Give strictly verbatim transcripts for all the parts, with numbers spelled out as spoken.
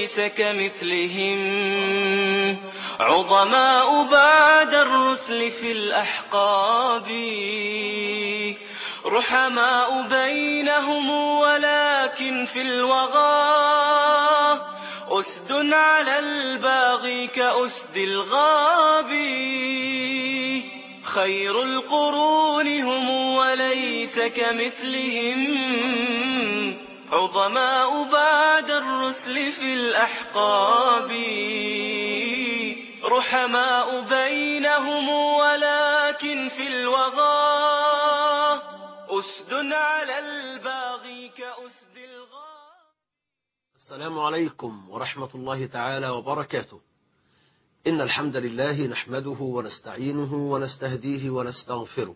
وليس كمثلهم عظماء بعد الرسل في الأحقاب رحماء بينهم ولكن في الوغى أسد على الباغي كأسد الغاب خير القرون هم وليس كمثلهم عظماء بعد الرسل في الأحقاب رحماء بينهم ولكن في الوغى أسد على الباغي كأسد الغاب. السلام عليكم ورحمة الله تعالى وبركاته. إن الحمد لله نحمده ونستعينه ونستهديه ونستغفره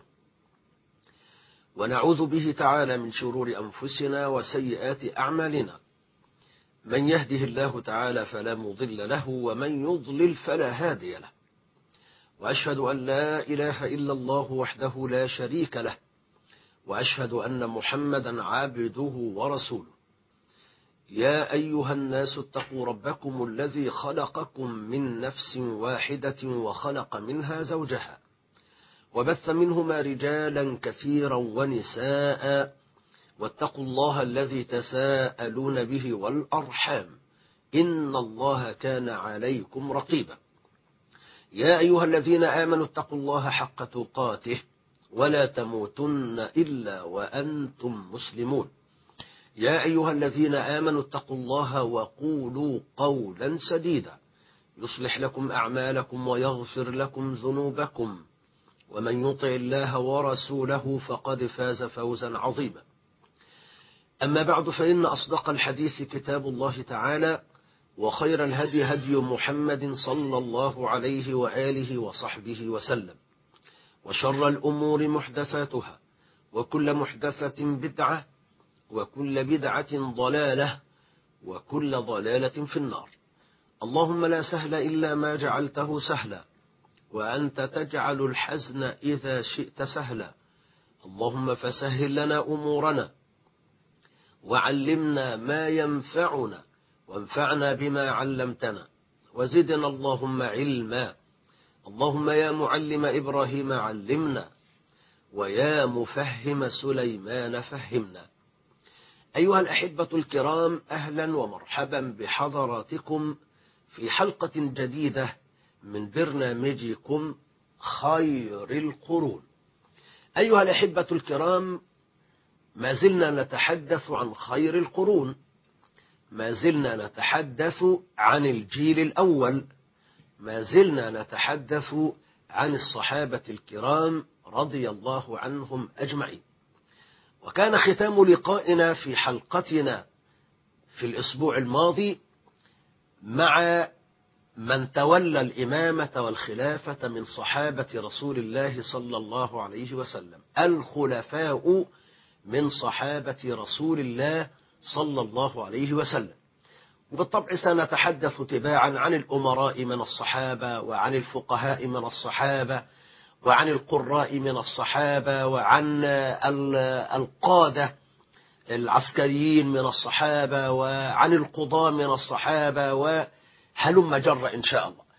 ونعوذ به تعالى من شرور أنفسنا وسيئات أعمالنا. من يهده الله تعالى فلا مضل له ومن يضلل فلا هادي له، وأشهد أن لا إله إلا الله وحده لا شريك له، وأشهد أن محمدا عبده ورسوله. يا أيها الناس اتقوا ربكم الذي خلقكم من نفس واحدة وخلق منها زوجها وبث منهما رجالا كثيرا ونساء واتقوا الله الذي تساءلون به والأرحام إن الله كان عليكم رقيبا. يا أيها الذين آمنوا اتقوا الله حق تقاته ولا تموتن إلا وأنتم مسلمون. يا أيها الذين آمنوا اتقوا الله وقولوا قولا سديدا يصلح لكم أعمالكم ويغفر لكم ذنوبكم، ومن يطع الله ورسوله فقد فاز فوزا عظيما. أما بعد، فإن أصدق الحديث كتاب الله تعالى، وخير الهدي هدي محمد صلى الله عليه وآله وصحبه وسلم، وشر الأمور محدثاتها، وكل محدثة بدعة، وكل بدعة ضلالة، وكل ضلالة في النار. اللهم لا سهل إلا ما جعلته سهلا، وأنت تجعل الحزن إذا شئت سهلا. اللهم فسهل لنا أمورنا، وعلمنا ما ينفعنا، وانفعنا بما علمتنا، وزدنا اللهم علما. اللهم يا معلم إبراهيم علمنا، ويا مفهم سليمان فهمنا. أيها الأحبة الكرام، أهلا ومرحبا بحضراتكم في حلقة جديدة من برنامجكم خير القرون. أيها الأحبة الكرام، ما زلنا نتحدث عن خير القرون، ما زلنا نتحدث عن الجيل الأول، ما زلنا نتحدث عن الصحابة الكرام رضي الله عنهم أجمعين. وكان ختام لقائنا في حلقتنا في الأسبوع الماضي مع من تولى الإمامة والخلافة من صحابة رسول الله صلى الله عليه وسلم، الخلفاء من صحابة رسول الله صلى الله عليه وسلم. وبالطبع سنتحدث تباعا عن الأمراء من الصحابة، وعن الفقهاء من الصحابة، وعن القراء من الصحابة، وعن القادة العسكريين من الصحابة، وعن القضاة من الصحابة، وهلم جر إن شاء الله.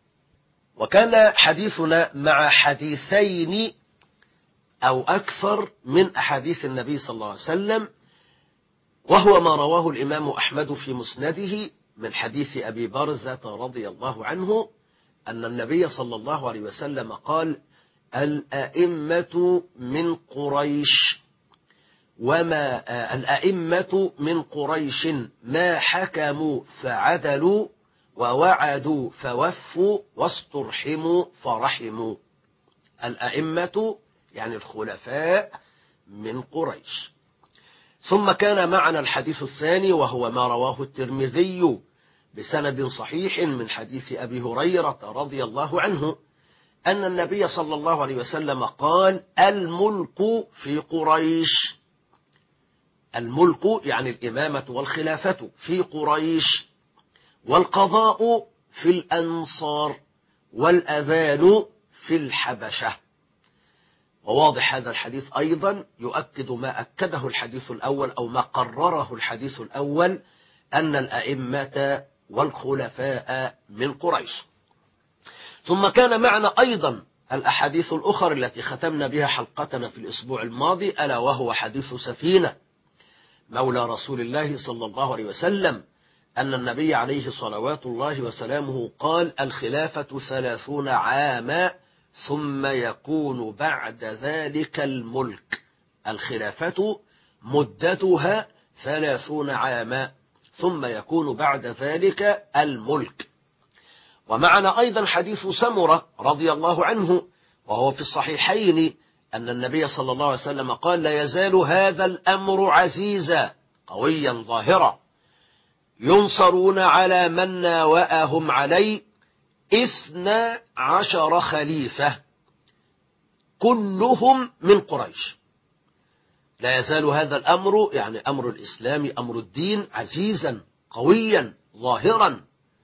وكان حديثنا مع حديثين أو أكثر من أحاديث النبي صلى الله عليه وسلم، وهو ما رواه الإمام أحمد في مسنده من حديث أبي برزة رضي الله عنه أن النبي صلى الله عليه وسلم قال: الأئمة من قريش وما الأئمة من قريش ما حكموا فعدلوا، ووعدوا فوفوا، واسترحموا فرحموا. الأئمة يعني الخلفاء من قريش. ثم كان معنا الحديث الثاني، وهو ما رواه الترمذي بسند صحيح من حديث أبي هريرة رضي الله عنه أن النبي صلى الله عليه وسلم قال: الملك في قريش. الملك يعني الإمامة والخلافة في قريش، والقضاء في الأنصار، والأذان في الحبشة. وواضح هذا الحديث أيضا يؤكد ما أكده الحديث الأول أو ما قرره الحديث الأول، أن الأئمة والخلفاء من قريش. ثم كان معنا أيضا الأحاديث الأخرى التي ختمنا بها حلقتنا في الأسبوع الماضي، ألا وهو حديث سفينة مولى رسول الله صلى الله عليه وسلم أن النبي عليه صلوات الله وسلامه قال: الخلافة ثلاثون عاما ثم يكون بعد ذلك الملك. الخلافة مدتها ثلاثون عاما ثم يكون بعد ذلك الملك. ومعنا أيضا حديث سمرة رضي الله عنه وهو في الصحيحين أن النبي صلى الله عليه وسلم قال: لا يزال هذا الأمر عزيزا قويا ظاهرا ينصرون على من ناوأهم عليه اثنا عشر خليفة كلهم من قريش. لا يزال هذا الأمر يعني أمر الإسلام أمر الدين عزيزا قويا ظاهرا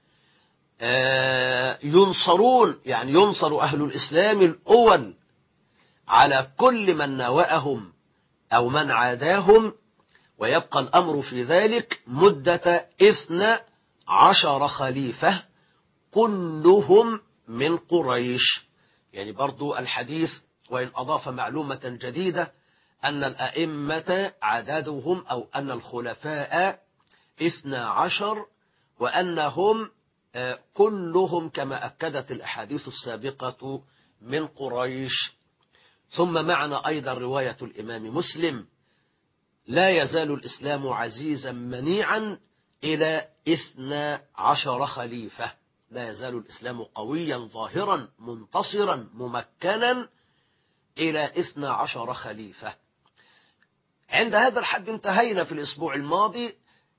ينصرون يعني ينصر أهل الإسلام الأول على كل من ناوأهم أو من عاداهم، ويبقى الأمر في ذلك مدة اثنا عشر خليفة كلهم من قريش. يعني برضو الحديث وإن أضاف معلومة جديدة أن الأئمة عددهم أو أن الخلفاء اثنا عشر وأنهم كلهم كما أكدت الأحاديث السابقة من قريش. ثم معنا أيضا رواية الإمام مسلم: لا يزال الإسلام عزيزا منيعا إلى اثنا عشر خليفة. لا يزال الإسلام قويا ظاهرا منتصرا ممكنا إلى اثنا عشر خليفة. عند هذا الحد انتهينا في الأسبوع الماضي.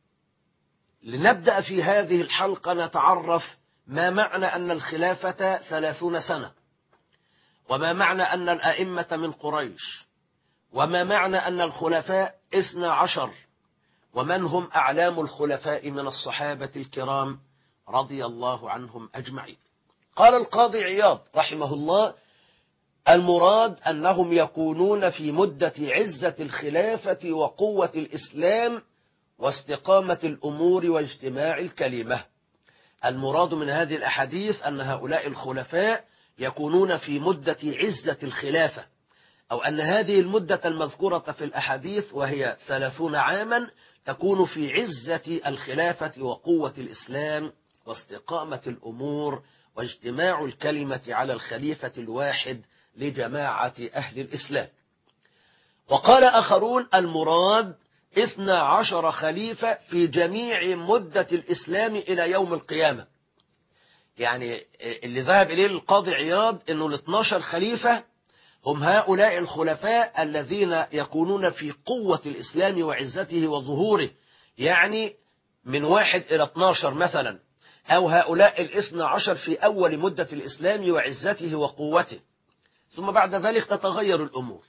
لنبدأ في هذه الحلقة نتعرف ما معنى أن الخلافة ثلاثون سنة، وما معنى أن الأئمة من قريش، وما معنى أن الخلفاء اثنا عشر، ومن هم أعلام الخلفاء من الصحابة الكرام رضي الله عنهم أجمعين. قال القاضي عياض رحمه الله: المراد أنهم يكونون في مدة عزة الخلافة وقوة الإسلام واستقامة الأمور واجتماع الكلمة. المراد من هذه الأحاديث أن هؤلاء الخلفاء يكونون في مدة عزة الخلافة، أو أن هذه المدة المذكورة في الأحاديث وهي ثلاثون عاما تكون في عزة الخلافة وقوة الإسلام واستقامة الأمور واجتماع الكلمة على الخليفة الواحد لجماعة أهل الإسلام. وقال آخرون: المراد اثنا عشر خليفة في جميع مدة الإسلام إلى يوم القيامة. يعني اللي ذهب إليه القاضي عياض أنه الاثنى عشر خليفة هم هؤلاء الخلفاء الذين يكونون في قوة الإسلام وعزته وظهوره، يعني من واحد إلى اثنى عشر مثلا، أو هؤلاء الاثنى عشر في أول مدة الإسلام وعزته وقوته، ثم بعد ذلك تتغير الأمور.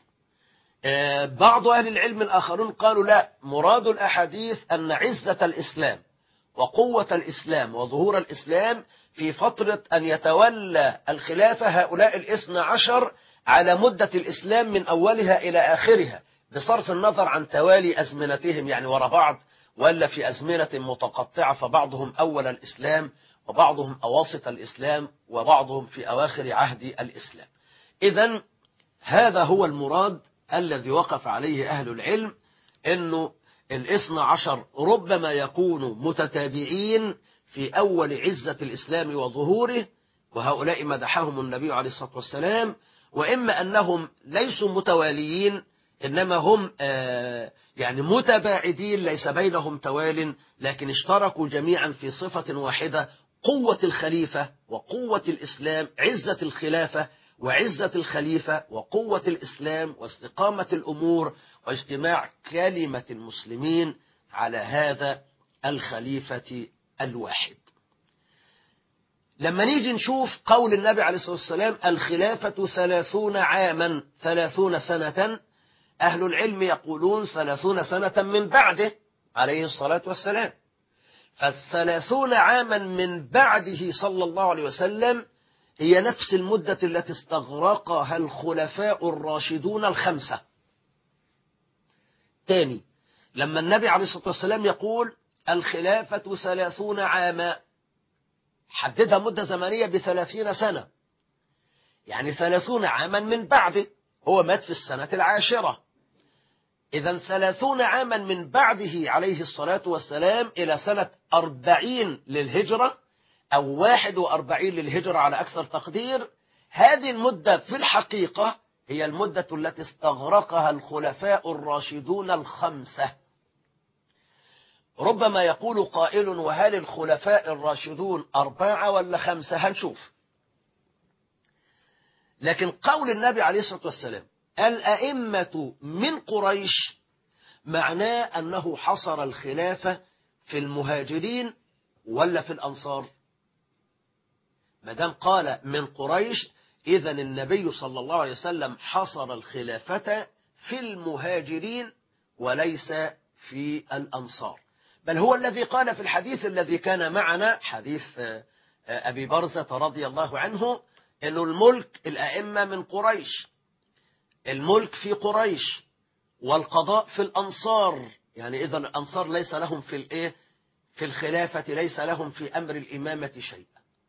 بعض أهل العلم الآخرون قالوا لا، مراد الأحاديث أن عزة الإسلام وقوة الإسلام وظهور الإسلام في فترة أن يتولى الخلافة هؤلاء الاثنى عشر على مدة الإسلام من أولها إلى آخرها، بصرف النظر عن توالي أزمنتهم يعني وراء بعض، ولا في أزمنة متقطعة، فبعضهم أول الإسلام وبعضهم أواسط الإسلام وبعضهم في أواخر عهد الإسلام. إذن هذا هو المراد الذي وقف عليه أهل العلم، أنه الاثنى عشر ربما يكونوا متتابعين في أول عزة الإسلام وظهوره، وهؤلاء مدحهم النبي عليه الصلاة والسلام، وإما أنهم ليسوا متواليين إنما هم آه يعني متباعدين ليس بينهم توال، لكن اشتركوا جميعا في صفة واحدة: قوة الخليفة وقوة الإسلام، عزة الخلافة وعزة الخليفة وقوة الإسلام واستقامة الأمور واجتماع كلمة المسلمين على هذا الخليفة الواحد. لما نيجي نشوف قول النبي عليه الصلاة والسلام: الخلافة ثلاثون عاما، ثلاثون سنة، أهل العلم يقولون ثلاثون سنة من بعده عليه الصلاة والسلام. فالثلاثون عاما من بعده صلى الله عليه وسلم هي نفس المدة التي استغرقها الخلفاء الراشدون الخمسة. تاني، لما النبي عليه الصلاة والسلام يقول الخلافة ثلاثون عاما، حددها مدة زمنية بثلاثين سنة، يعني ثلاثون عاما من بعده، هو مات في السنة العاشرة، إذا ثلاثون عاما من بعده عليه الصلاة والسلام إلى سنة أربعين للهجرة أو واحد وأربعين للهجرة على أكثر تقدير. هذه المدة في الحقيقة هي المدة التي استغرقها الخلفاء الراشدون الخمسة. ربما يقول قائل: وهل الخلفاء الراشدون أربعة ولا خمسة؟ هنشوف. لكن قول النبي عليه الصلاة والسلام الأئمة من قريش معناه أنه حصر الخلافة في المهاجرين ولا في الأنصار؟ مدام قال من قريش، إذن النبي صلى الله عليه وسلم حصر الخلافة في المهاجرين وليس في الأنصار، بل هو الذي قال في الحديث الذي كان معنا، حديث أبي برزة رضي الله عنه، إن الملك الأئمة من قريش، الملك في قريش والقضاء في الأنصار، يعني إذن الأنصار ليس لهم في الإيه في الخلافة، ليس لهم في أمر الإمامة شيء.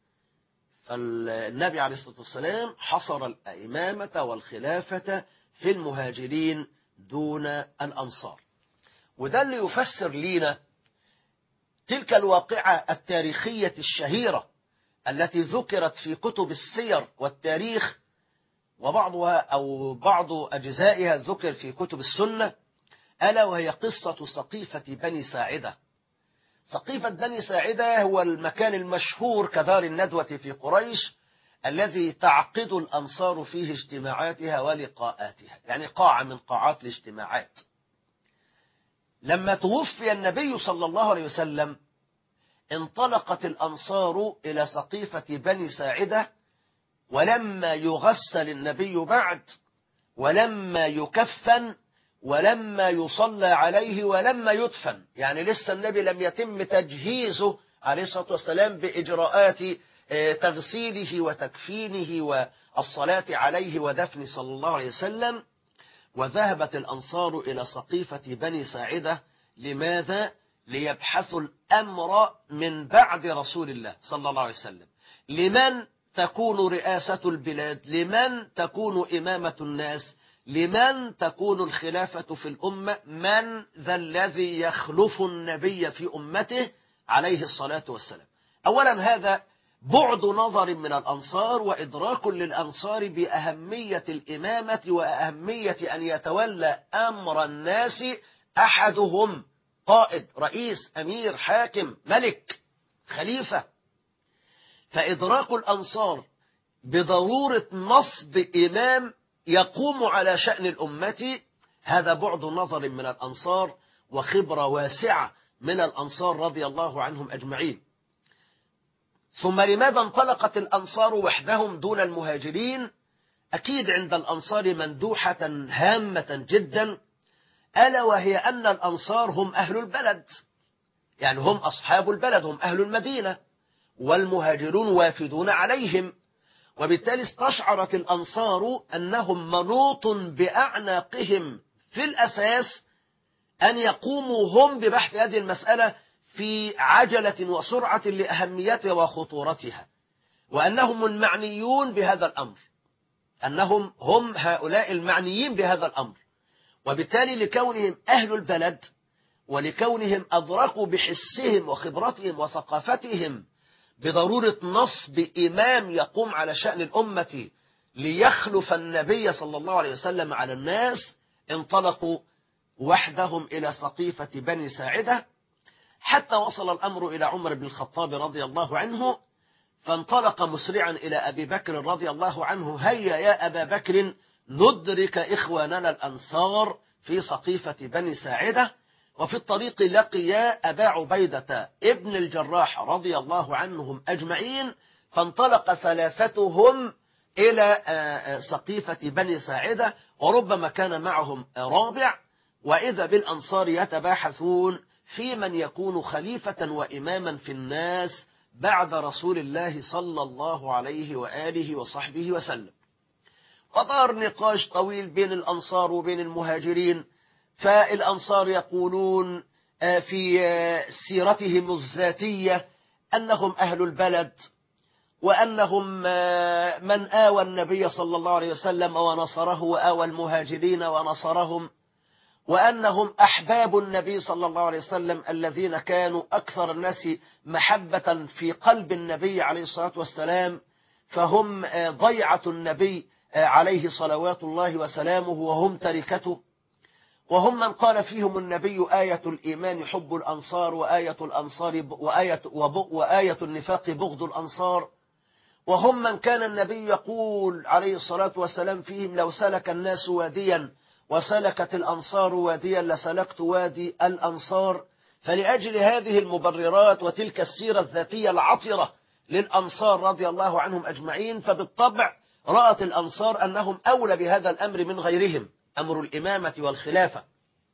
فالنبي عليه الصلاة والسلام حصر الإمامة والخلافة في المهاجرين دون الأنصار. وده اللي يفسر لنا تلك الواقعة التاريخية الشهيرة التي ذكرت في كتب السير والتاريخ، وبعضها أو بعض أجزائها ذكر في كتب السنة، ألا وهي قصة سقيفة بني ساعدة. سقيفة بني ساعدة هو المكان المشهور كدار الندوة في قريش الذي تعقد الأنصار فيه اجتماعاتها ولقاءاتها، يعني قاعة من قاعات الاجتماعات. لما توفي النبي صلى الله عليه وسلم انطلقت الأنصار إلى سقيفة بني ساعدة، ولما يغسل النبي بعد، ولما يكفن، ولما يصلى عليه، ولما يدفن، يعني لسه النبي لم يتم تجهيزه عليه الصلاة والسلام بإجراءات تغسيله وتكفينه والصلاة عليه ودفن صلى الله عليه وسلم. وذهبت الأنصار إلى سقيفة بني ساعدة. لماذا؟ ليبحثوا الأمر من بعد رسول الله صلى الله عليه وسلم، لمن تكون رئاسة البلاد، لمن تكون إمامة الناس، لمن تكون الخلافة في الأمة، من ذا الذي يخلف النبي في أمته عليه الصلاة والسلام. أولا هذا بعد نظر من الأنصار وإدراك للأنصار بأهمية الإمامة وأهمية أن يتولى أمر الناس أحدهم، قائد، رئيس، أمير، حاكم، ملك، خليفة. فإدراك الأنصار بضرورة نصب إمام يقوم على شأن الأمة، هذا بعد نظر من الأنصار وخبرة واسعة من الأنصار رضي الله عنهم أجمعين. ثم لماذا انطلقت الأنصار وحدهم دون المهاجرين؟ أكيد عند الأنصار مندوحة هامة جدا، ألا وهي أن الأنصار هم أهل البلد، يعني هم أصحاب البلد، هم أهل المدينة، والمهاجرون وافدون عليهم. وبالتالي استشعرت الأنصار أنهم منوط بأعناقهم في الأساس أن يقوموا هم ببحث هذه المسألة في عجلة وسرعة لأهميتها وخطورتها، وأنهم المعنيون بهذا الأمر، أنهم هم هؤلاء المعنيين بهذا الأمر. وبالتالي لكونهم أهل البلد ولكونهم أدركوا بحسهم وخبرتهم وثقافتهم بضرورة نصب إمام يقوم على شأن الأمة ليخلف النبي صلى الله عليه وسلم على الناس، انطلقوا وحدهم إلى سقيفة بني ساعدة، حتى وصل الأمر إلى عمر بن الخطاب رضي الله عنه، فانطلق مسرعا إلى أبي بكر رضي الله عنه: هيا يا أبا بكر ندرك إخواننا الأنصار في سقيفة بني ساعدة. وفي الطريق لقيا أبا عبيدة ابن الجراح رضي الله عنهم أجمعين، فانطلق ثلاثتهم إلى سقيفة بني ساعدة، وربما كان معهم رابع، وإذا بالأنصار يتباحثون في من يكون خليفة وإماما في الناس بعد رسول الله صلى الله عليه وآله وصحبه وسلم. ودار نقاش طويل بين الأنصار وبين المهاجرين، فالأنصار يقولون في سيرتهم الذاتية أنهم أهل البلد، وأنهم من آوى النبي صلى الله عليه وسلم ونصره، وآوى المهاجرين ونصرهم، وأنهم أحباب النبي صلى الله عليه وسلم الذين كانوا أكثر الناس محبة في قلب النبي عليه الصلاة والسلام، فهم ضيعة النبي عليه صلوات الله وسلامه، وهم تركته، وهم من قال فيهم النبي آية الإيمان حب الأنصار، وآية الأنصار وآية, وآية النفاق بغض الأنصار، وهم من كان النبي يقول عليه الصلاة والسلام فيهم لو سلك الناس واديا وسلكت الأنصار واديا لسلكت وادي الأنصار. فلأجل هذه المبررات وتلك السيرة الذاتية العطرة للأنصار رضي الله عنهم أجمعين، فبالطبع رأت الأنصار أنهم أولى بهذا الأمر من غيرهم، أمر الإمامة والخلافة.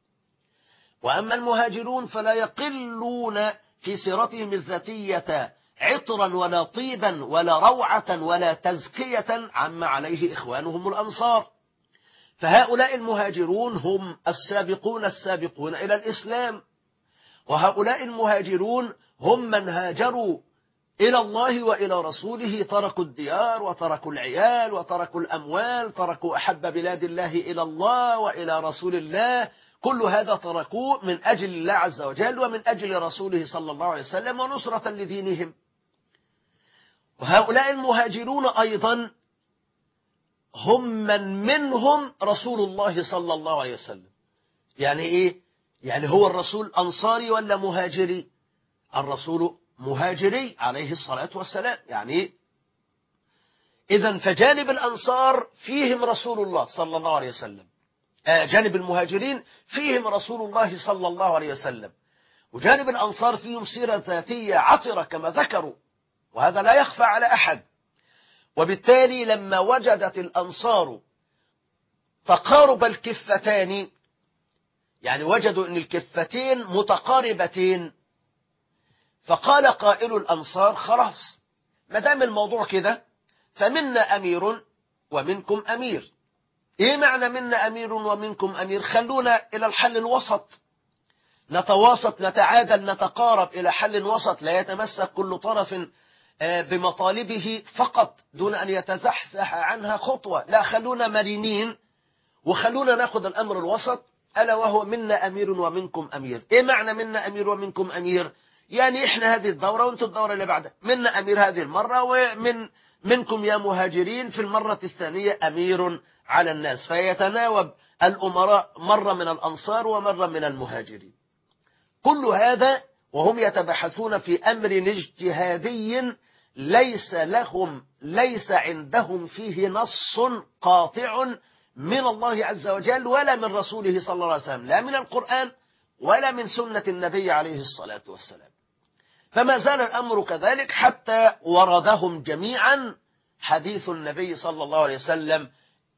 وأما المهاجرون فلا يقلون في سيرتهم الذاتية عطرا ولا طيبا ولا روعة ولا تزكية عما عليه إخوانهم الأنصار. فهؤلاء المهاجرون هم السابقون السابقون إلى الإسلام، وهؤلاء المهاجرون هم من هاجروا إلى الله وإلى رسوله، تركوا الديار وتركوا العيال وتركوا الأموال، تركوا أحب بلاد الله إلى الله وإلى رسول الله، كل هذا تركوه من أجل الله عز وجل ومن أجل رسوله صلى الله عليه وسلم ونصرة لدينهم. وهؤلاء المهاجرون أيضا هم من منهم رسول الله صلى الله عليه وسلم. يعني إيه؟ يعني هو الرسول أنصاري ولا مهاجري؟ الرسول مهاجري عليه الصلاة والسلام. يعني إذن فجانب الأنصار فيهم رسول الله صلى الله عليه وسلم، آه جانب المهاجرين فيهم رسول الله صلى الله عليه وسلم، وجانب الأنصار فيهم سيرة ذاتية عطرة كما ذكروا، وهذا لا يخفى على أحد. وبالتالي لما وجدت الأنصار تقارب الكفتين، يعني وجدوا أن الكفتين متقاربتين، فقال قائل الأنصار خلاص ما دام الموضوع كده فمنا أمير ومنكم أمير. إيه معنى منا أمير ومنكم أمير؟ خلونا إلى الحل الوسط، نتواسط نتعادل نتقارب إلى حل وسط، لا يتمسك كل طرف بمطالبه فقط دون أن يتزحزح عنها خطوة، لا خلونا مرنين وخلونا نأخذ الأمر الوسط، ألا وهو منا أمير ومنكم أمير. إيه معنى منا أمير ومنكم أمير؟ يعني إحنا هذه الدورة وأنتم الدورة اللي بعدها، منا أمير هذه المرة، ومن منكم يا مهاجرين في المرة الثانية أمير على الناس، فيتناوب الأمراء مرة من الأنصار ومرة من المهاجرين. كل هذا وهم يتبحثون في أمر اجتهادي ليس لهم ليس عندهم فيه نص قاطع من الله عز وجل ولا من رسوله صلى الله عليه وسلم، لا من القرآن ولا من سنة النبي عليه الصلاة والسلام. فما زال الأمر كذلك حتى وردهم جميعا حديث النبي صلى الله عليه وسلم: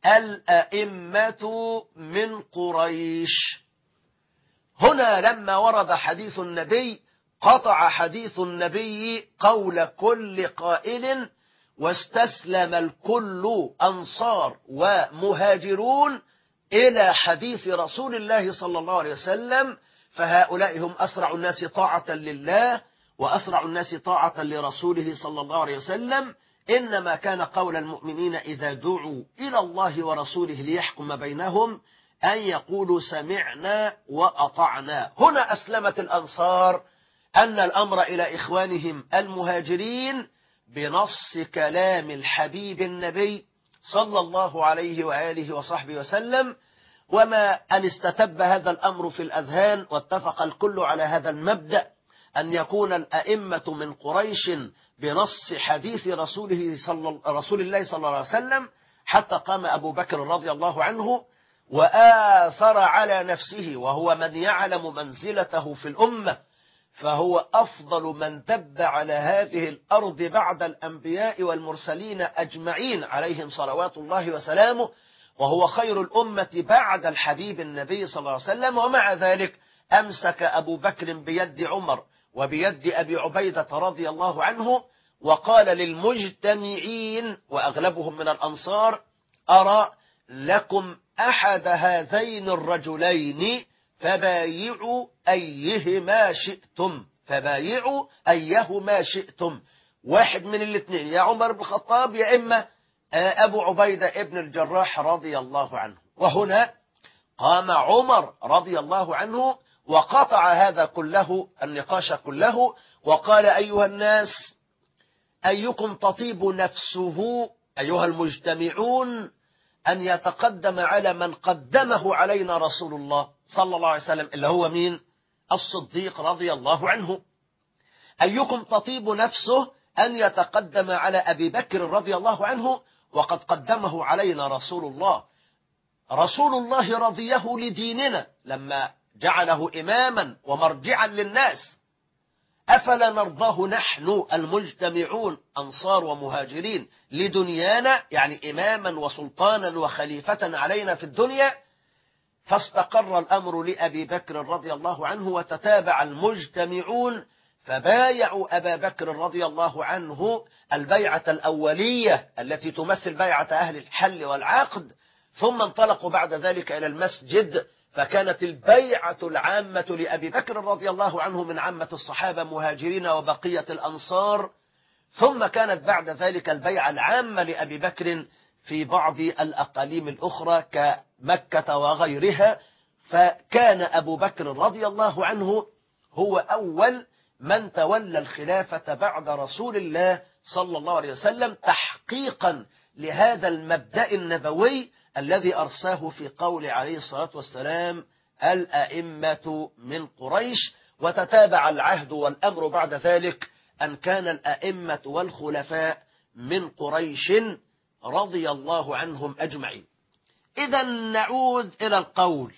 الأئمة من قريش. هنا لما ورد حديث النبي قطع حديث النبي قول كل قائل، واستسلم الكل أنصار ومهاجرون إلى حديث رسول الله صلى الله عليه وسلم، فهؤلاء هم أسرع الناس طاعة لله وأسرع الناس طاعة لرسوله صلى الله عليه وسلم. إنما كان قول المؤمنين إذا دعوا إلى الله ورسوله ليحكم بينهم أن يقولوا سمعنا وأطعنا. هنا أسلمت الأنصار أن الأمر إلى إخوانهم المهاجرين بنص كلام الحبيب النبي صلى الله عليه وآله وصحبه وسلم. وما أن استتب هذا الأمر في الأذهان واتفق الكل على هذا المبدأ أن يكون الأئمة من قريش بنص حديث رسوله صلى رسول الله صلى الله عليه وسلم، حتى قام أبو بكر رضي الله عنه وآثر على نفسه، وهو من يعلم منزلته في الأمة، فهو أفضل من دب على هذه الأرض بعد الأنبياء والمرسلين أجمعين عليهم صلوات الله وسلامه، وهو خير الأمة بعد الحبيب النبي صلى الله عليه وسلم. ومع ذلك أمسك أبو بكر بيد عمر وبيد أبي عبيدة رضي الله عنه، وقال للمجتمعين وأغلبهم من الأنصار: أرى لكم أحد هذين الرجلين فبايعوا أيهما شئتم. فبايعوا أيهما شئتم، واحد من الاثنين، يا عمر بن الخطاب يا إما أبو عبيدة ابن الجراح رضي الله عنه. وهنا قام عمر رضي الله عنه وقطع هذا كله، النقاش كله، وقال أيها الناس، أيكم تطيب نفسه أيها المجتمعون أن يتقدم على من قدمه علينا رسول الله صلى الله عليه وسلم، اللي هو مين؟ الصديق رضي الله عنه. أيكم تطيب نفسه أن يتقدم على أبي بكر رضي الله عنه وقد قدمه علينا رسول الله. رسول الله رضيه لديننا لما جعله إماما ومرجعا للناس، أفلا نرضاه نحن المجتمعون أنصار ومهاجرين لدنيانا، يعني إماما وسلطانا وخليفة علينا في الدنيا؟ فاستقر الأمر لأبي بكر رضي الله عنه وتتابع المجتمعون فبايعوا أبا بكر رضي الله عنه البيعة الأولية التي تمثل بيعة أهل الحل والعقد، ثم انطلقوا بعد ذلك إلى المسجد، فكانت البيعة العامة لأبي بكر رضي الله عنه من عامة الصحابة مهاجرين وبقية الأنصار، ثم كانت بعد ذلك البيعة العامة لأبي بكر في بعض الأقاليم الأخرى كمكة وغيرها. فكان أبو بكر رضي الله عنه هو أول من تولى الخلافة بعد رسول الله صلى الله عليه وسلم، تحقيقا لهذا المبدأ النبوي الذي أرساه في قول عليه الصلاة والسلام الأئمة من قريش. وتتابع العهد والأمر بعد ذلك أن كان الأئمة والخلفاء من قريش رضي الله عنهم أجمعين. إذا نعود إلى القول،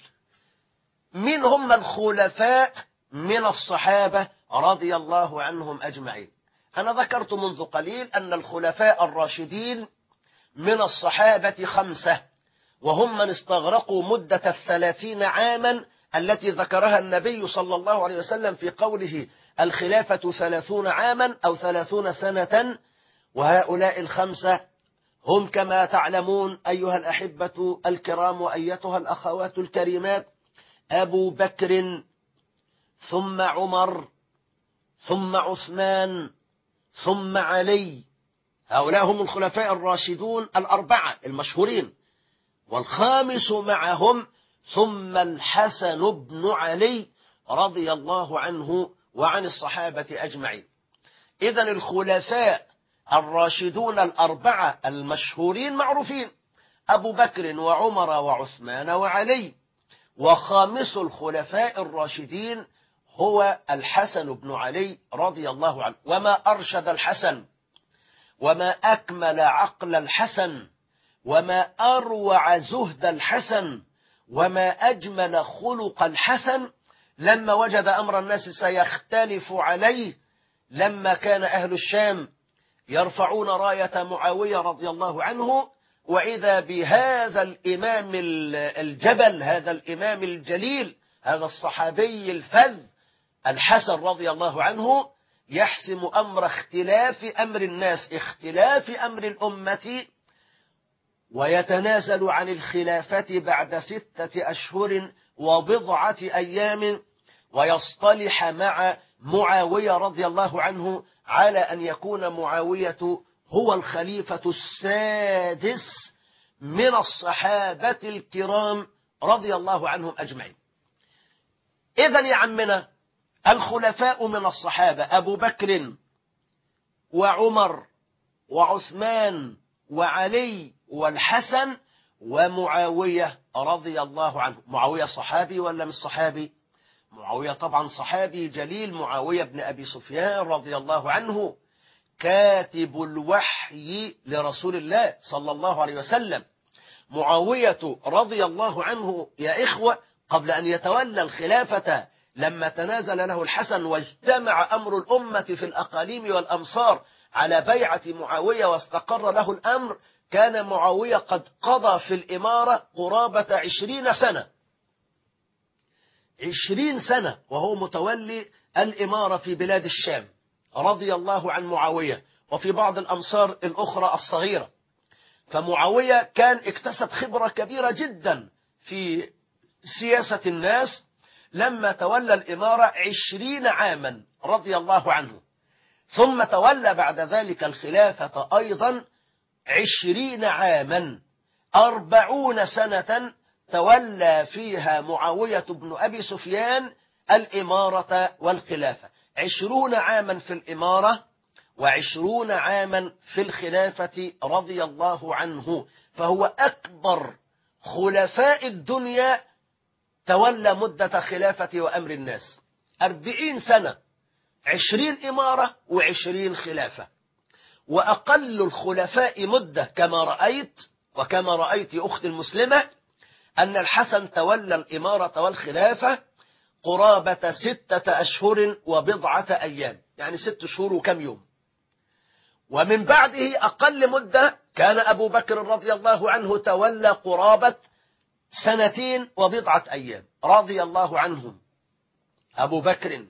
من هم الخلفاء من الصحابة رضي الله عنهم أجمعين؟ أنا ذكرت منذ قليل أن الخلفاء الراشدين من الصحابة خمسة، وهم من استغرقوا مدة الثلاثين عاما التي ذكرها النبي صلى الله عليه وسلم في قوله الخلافة ثلاثون عاما أو ثلاثون سنة. وهؤلاء الخمسة هم كما تعلمون أيها الأحبة الكرام وأيتها الأخوات الكريمات: أبو بكر، ثم عمر، ثم عثمان، ثم علي. هؤلاء هم الخلفاء الراشدون الأربعة المشهورين. والخامس معهم ثم الحسن بن علي رضي الله عنه وعن الصحابة أجمعين. إذن الخلفاء الراشدون الأربعة المشهورين معروفين: أبو بكر وعمر وعثمان وعلي. وخامس الخلفاء الراشدين هو الحسن بن علي رضي الله عنه. وما أرشد الحسن، وما أكمل عقل الحسن، وما أروع زهد الحسن، وما أجمل خلق الحسن لما وجد أمر الناس سيختلف عليه، لما كان أهل الشام يرفعون راية معاوية رضي الله عنه، وإذا بهذا الإمام الجبل، هذا الإمام الجليل، هذا الصحابي الفذ الحسن رضي الله عنه يحسم أمر اختلاف أمر الناس، اختلاف أمر الأمة، ويتنازل عن الخلافة بعد ستة أشهر وبضعة أيام، ويصطلح مع معاوية رضي الله عنه على أن يكون معاوية هو الخليفة السادس من الصحابة الكرام رضي الله عنهم أجمعين. إذن يا عمنا الخلفاء من الصحابة أبو بكر وعمر وعثمان وعلي والحسن ومعاوية رضي الله عنه. معاوية صحابي ولا مش صحابي؟ معاوية طبعا صحابي جليل، معاوية بن أبي سفيان رضي الله عنه كاتب الوحي لرسول الله صلى الله عليه وسلم. معاوية رضي الله عنه يا إخوة قبل أن يتولى الخلافة، لما تنازل له الحسن واجتمع أمر الأمة في الأقاليم والأمصار على بيعة معاوية واستقر له الأمر، كان معاوية قد قضى في الإمارة قرابة عشرين سنة عشرين سنة وهو متولي الإمارة في بلاد الشام رضي الله عن معاوية وفي بعض الأمصار الأخرى الصغيرة. فمعاوية كان اكتسب خبرة كبيرة جدا في سياسة الناس، لما تولى الإمارة عشرين عاما رضي الله عنه، ثم تولى بعد ذلك الخلافة أيضا عشرين عاما، أربعون سنة تولى فيها معاوية بن أبي سفيان الإمارة والخلافة، عشرون عاما في الإمارة وعشرون عاما في الخلافة رضي الله عنه، فهو أكبر خلفاء الدنيا تولى مدة خلافة وأمر الناس أربعين سنة، عشرين إمارة وعشرين خلافة. وأقل الخلفاء مدة كما رأيت وكما رأيت أختي المسلمة أن الحسن تولى الإمارة والخلافة قرابة ستة أشهر وبضعة أيام، يعني ست شهور وكم يوم. ومن بعده أقل مدة كان أبو بكر رضي الله عنه تولى قرابة سنتين وبضعة أيام رضي الله عنهم أبو بكر.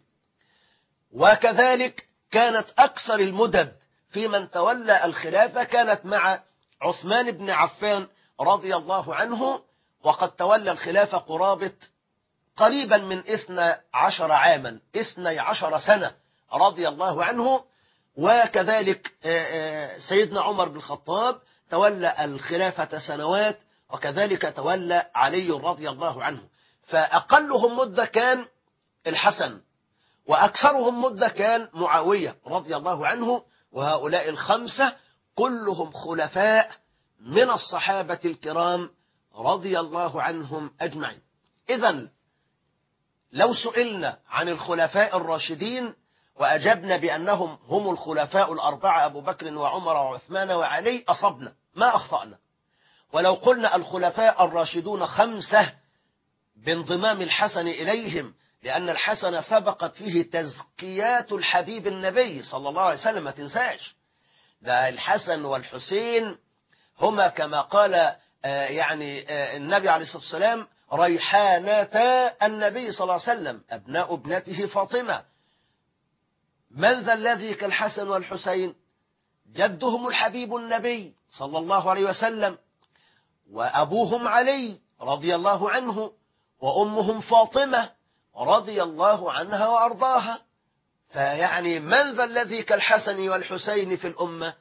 وكذلك كانت أكثر المدد في من تولى الخلافة كانت مع عثمان بن عفان رضي الله عنه، وقد تولى الخلافة قرابة قريبا من اثنى عشر عاما، اثني عشر سنة رضي الله عنه. وكذلك سيدنا عمر بن الخطاب تولى الخلافة سنوات، وكذلك تولى علي رضي الله عنه. فأقلهم مدة كان الحسن، وأكثرهم مدة كان معاوية رضي الله عنه. وهؤلاء الخمسة كلهم خلفاء من الصحابة الكرام رضي الله عنهم أجمعين. إذن لو سئلنا عن الخلفاء الراشدين وأجبنا بأنهم هم الخلفاء الأربعة أبو بكر وعمر وعثمان وعلي أصبنا ما أخطأنا. ولو قلنا الخلفاء الراشدون خمسة بانضمام الحسن إليهم، لأن الحسن سبقت فيه تزكيات الحبيب النبي صلى الله عليه وسلم، ما تنساش ده الحسن والحسين هما كما قال يعني النبي عليه الصلاة والسلام ريحانتا النبي صلى الله عليه وسلم، أبناء ابنته فاطمة. من ذا الذي كالحسن والحسين؟ جدهم الحبيب النبي صلى الله عليه وسلم، وأبوهم علي رضي الله عنه، وأمهم فاطمة رضي الله عنها وأرضاها. فيعني من ذا الذي كالحسن والحسين في الأمة؟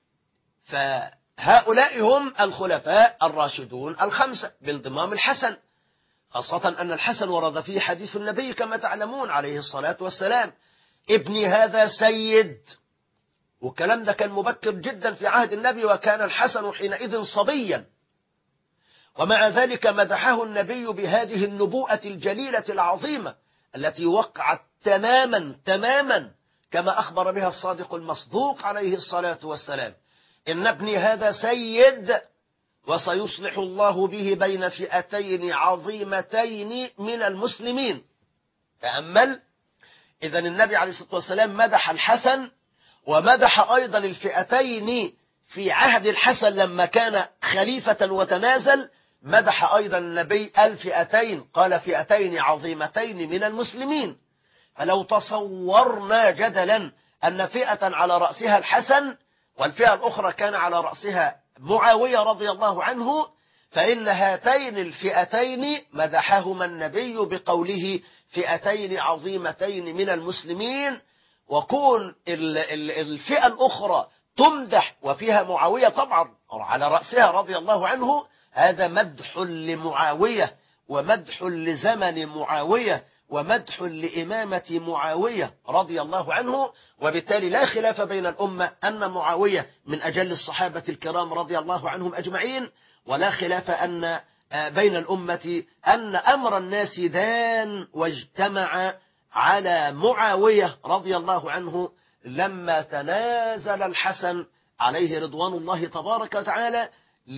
فهؤلاء هم الخلفاء الراشدون الخمسة بانضمام الحسن، خاصة أن الحسن ورد فيه حديث النبي كما تعلمون عليه الصلاة والسلام: ابني هذا سيد. والكلام ده كان مبكر جدا في عهد النبي، وكان الحسن حينئذ صبيا، ومع ذلك مدحه النبي بهذه النبوءة الجليلة العظيمة التي وقعت تماما تماما كما أخبر بها الصادق المصدوق عليه الصلاة والسلام: إن ابني هذا سيد وسيصلح الله به بين فئتين عظيمتين من المسلمين. تأمل، إذن النبي عليه الصلاة والسلام مدح الحسن ومدح أيضا الفئتين في عهد الحسن لما كان خليفة وتنازل، مدح أيضا النبي الفئتين، قال فئتين عظيمتين من المسلمين. فلو تصورنا جدلا أن فئة على رأسها الحسن والفئة الأخرى كان على رأسها معاوية رضي الله عنه، فإن هاتين الفئتين مدحهما النبي بقوله فئتين عظيمتين من المسلمين. وكون الفئة الأخرى تمدح وفيها معاوية طبعا على رأسها رضي الله عنه، هذا مدح لمعاوية ومدح لزمن معاوية ومدح لإمامة معاوية رضي الله عنه. وبالتالي لا خلاف بين الأمة أن معاوية من أجل الصحابة الكرام رضي الله عنهم أجمعين، ولا خلاف أن بين الأمة أن أمر الناس دان واجتمع على معاوية رضي الله عنه لما تنازل الحسن عليه رضوان الله تبارك وتعالى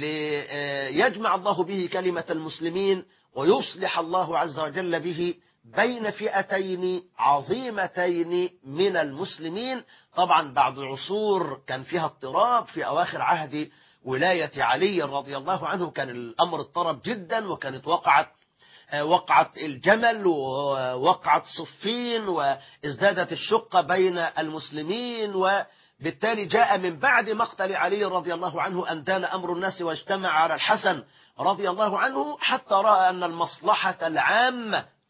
ليجمع الله به كلمة المسلمين ويصلح الله عز وجل به بين فئتين عظيمتين من المسلمين. طبعا بعد عصور كان فيها اضطراب، في أواخر عهد ولاية علي رضي الله عنه كان الأمر اضطرب جدا، وكانت وقعت وقعت الجمل ووقعت صفين وازدادت الشقة بين المسلمين. وبالتالي جاء من بعد مقتل علي رضي الله عنه أن دان أمر الناس واجتمع على الحسن رضي الله عنه، حتى رأى أن المصلحة العامة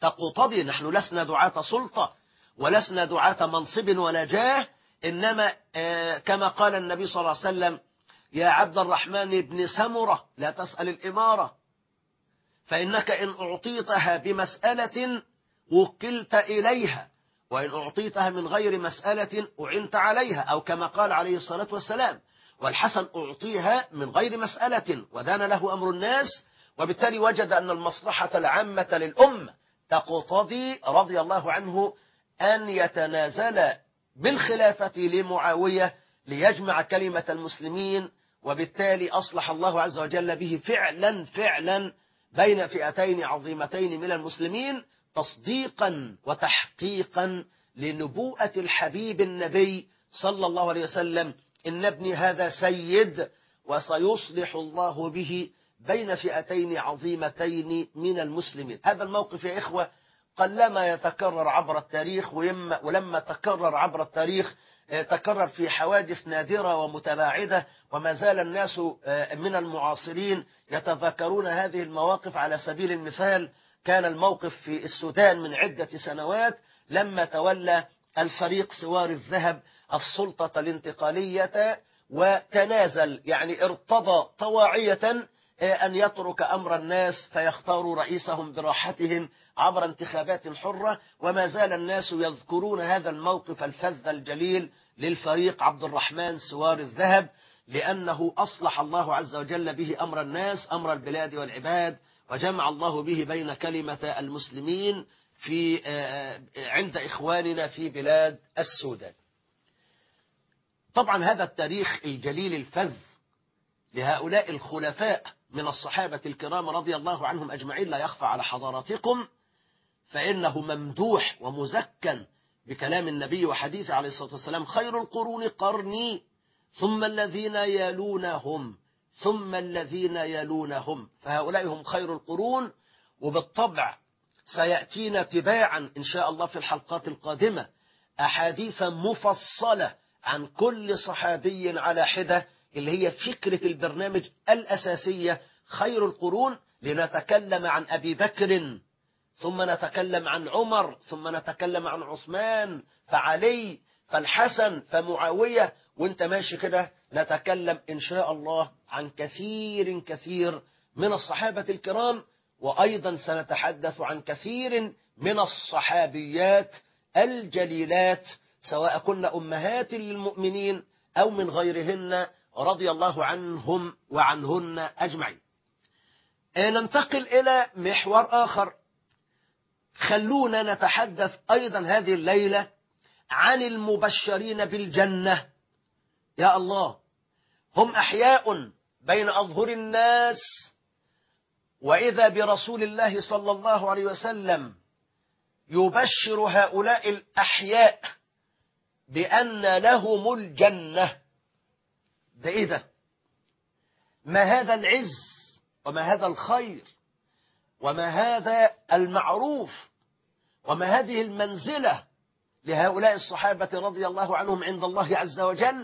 تقتضي. نحن لسنا دعاة سلطة ولسنا دعاة منصب ولا جاه، إنما كما قال النبي صلى الله عليه وسلم: يا عبد الرحمن بن سمرة لا تسأل الإمارة، فإنك إن أعطيتها بمسألة وكلت إليها، وإن أعطيتها من غير مسألة أعنت عليها، أو كما قال عليه الصلاة والسلام. والحسن أعطيها من غير مسألة ودان له أمر الناس، وبالتالي وجد أن المصلحة العامة للأمة تقتضي رضي الله عنه أن يتنازل بالخلافة لمعاوية ليجمع كلمة المسلمين، وبالتالي أصلح الله عز وجل به فعلا فعلا بين فئتين عظيمتين من المسلمين، تصديقا وتحقيقا لنبوءة الحبيب النبي صلى الله عليه وسلم: إن ابني هذا سيد وسيصلح الله به بين فئتين عظيمتين من المسلمين. هذا الموقف يا إخوة قلما يتكرر عبر التاريخ، ولما تكرر عبر التاريخ تكرر في حوادث نادرة ومتباعدة، وما زال الناس من المعاصرين يتذكرون هذه المواقف. على سبيل المثال كان الموقف في السودان من عدة سنوات لما تولى الفريق سوار الذهب السلطة الانتقالية وتنازل، يعني ارتضى طواعية أن يترك أمر الناس فيختاروا رئيسهم براحتهم عبر انتخابات حرة. وما زال الناس يذكرون هذا الموقف الفذ الجليل للفريق عبد الرحمن سوار الذهب، لأنه أصلح الله عز وجل به أمر الناس، أمر البلاد والعباد، وجمع الله به بين كلمة المسلمين في عند إخواننا في بلاد السودان. طبعا هذا التاريخ الجليل الفذ لهؤلاء الخلفاء من الصحابة الكرام رضي الله عنهم أجمعين لا يخفى على حضراتكم، فإنه ممدوح ومزكن بكلام النبي وحديث عليه الصلاة والسلام: خير القرون قرني ثم الذين يلونهم ثم الذين يلونهم. فهؤلاء هم خير القرون، وبالطبع سيأتينا تباعا إن شاء الله في الحلقات القادمة أحاديث مفصلة عن كل صحابي على حدة، اللي هي فكرة البرنامج الأساسية خير القرون، لنتكلم عن أبي بكر، ثم نتكلم عن عمر، ثم نتكلم عن عثمان، فعلي، فالحسن، فمعاوية، وانت ماشي كده نتكلم إن شاء الله عن كثير كثير من الصحابة الكرام، وأيضا سنتحدث عن كثير من الصحابيات الجليلات، سواء كن أمهات للمؤمنين أو من غيرهن رضي الله عنهم وعنهن أجمعين. ننتقل إلى محور آخر. خلونا نتحدث أيضا هذه الليلة عن المبشرين بالجنة. يا الله، هم أحياء بين أظهر الناس، وإذا برسول الله صلى الله عليه وسلم يبشر هؤلاء الأحياء بأن لهم الجنة. ده إيه ده؟ ما هذا العز وما هذا الخير وما هذا المعروف وما هذه المنزلة لهؤلاء الصحابة رضي الله عنهم عند الله عز وجل،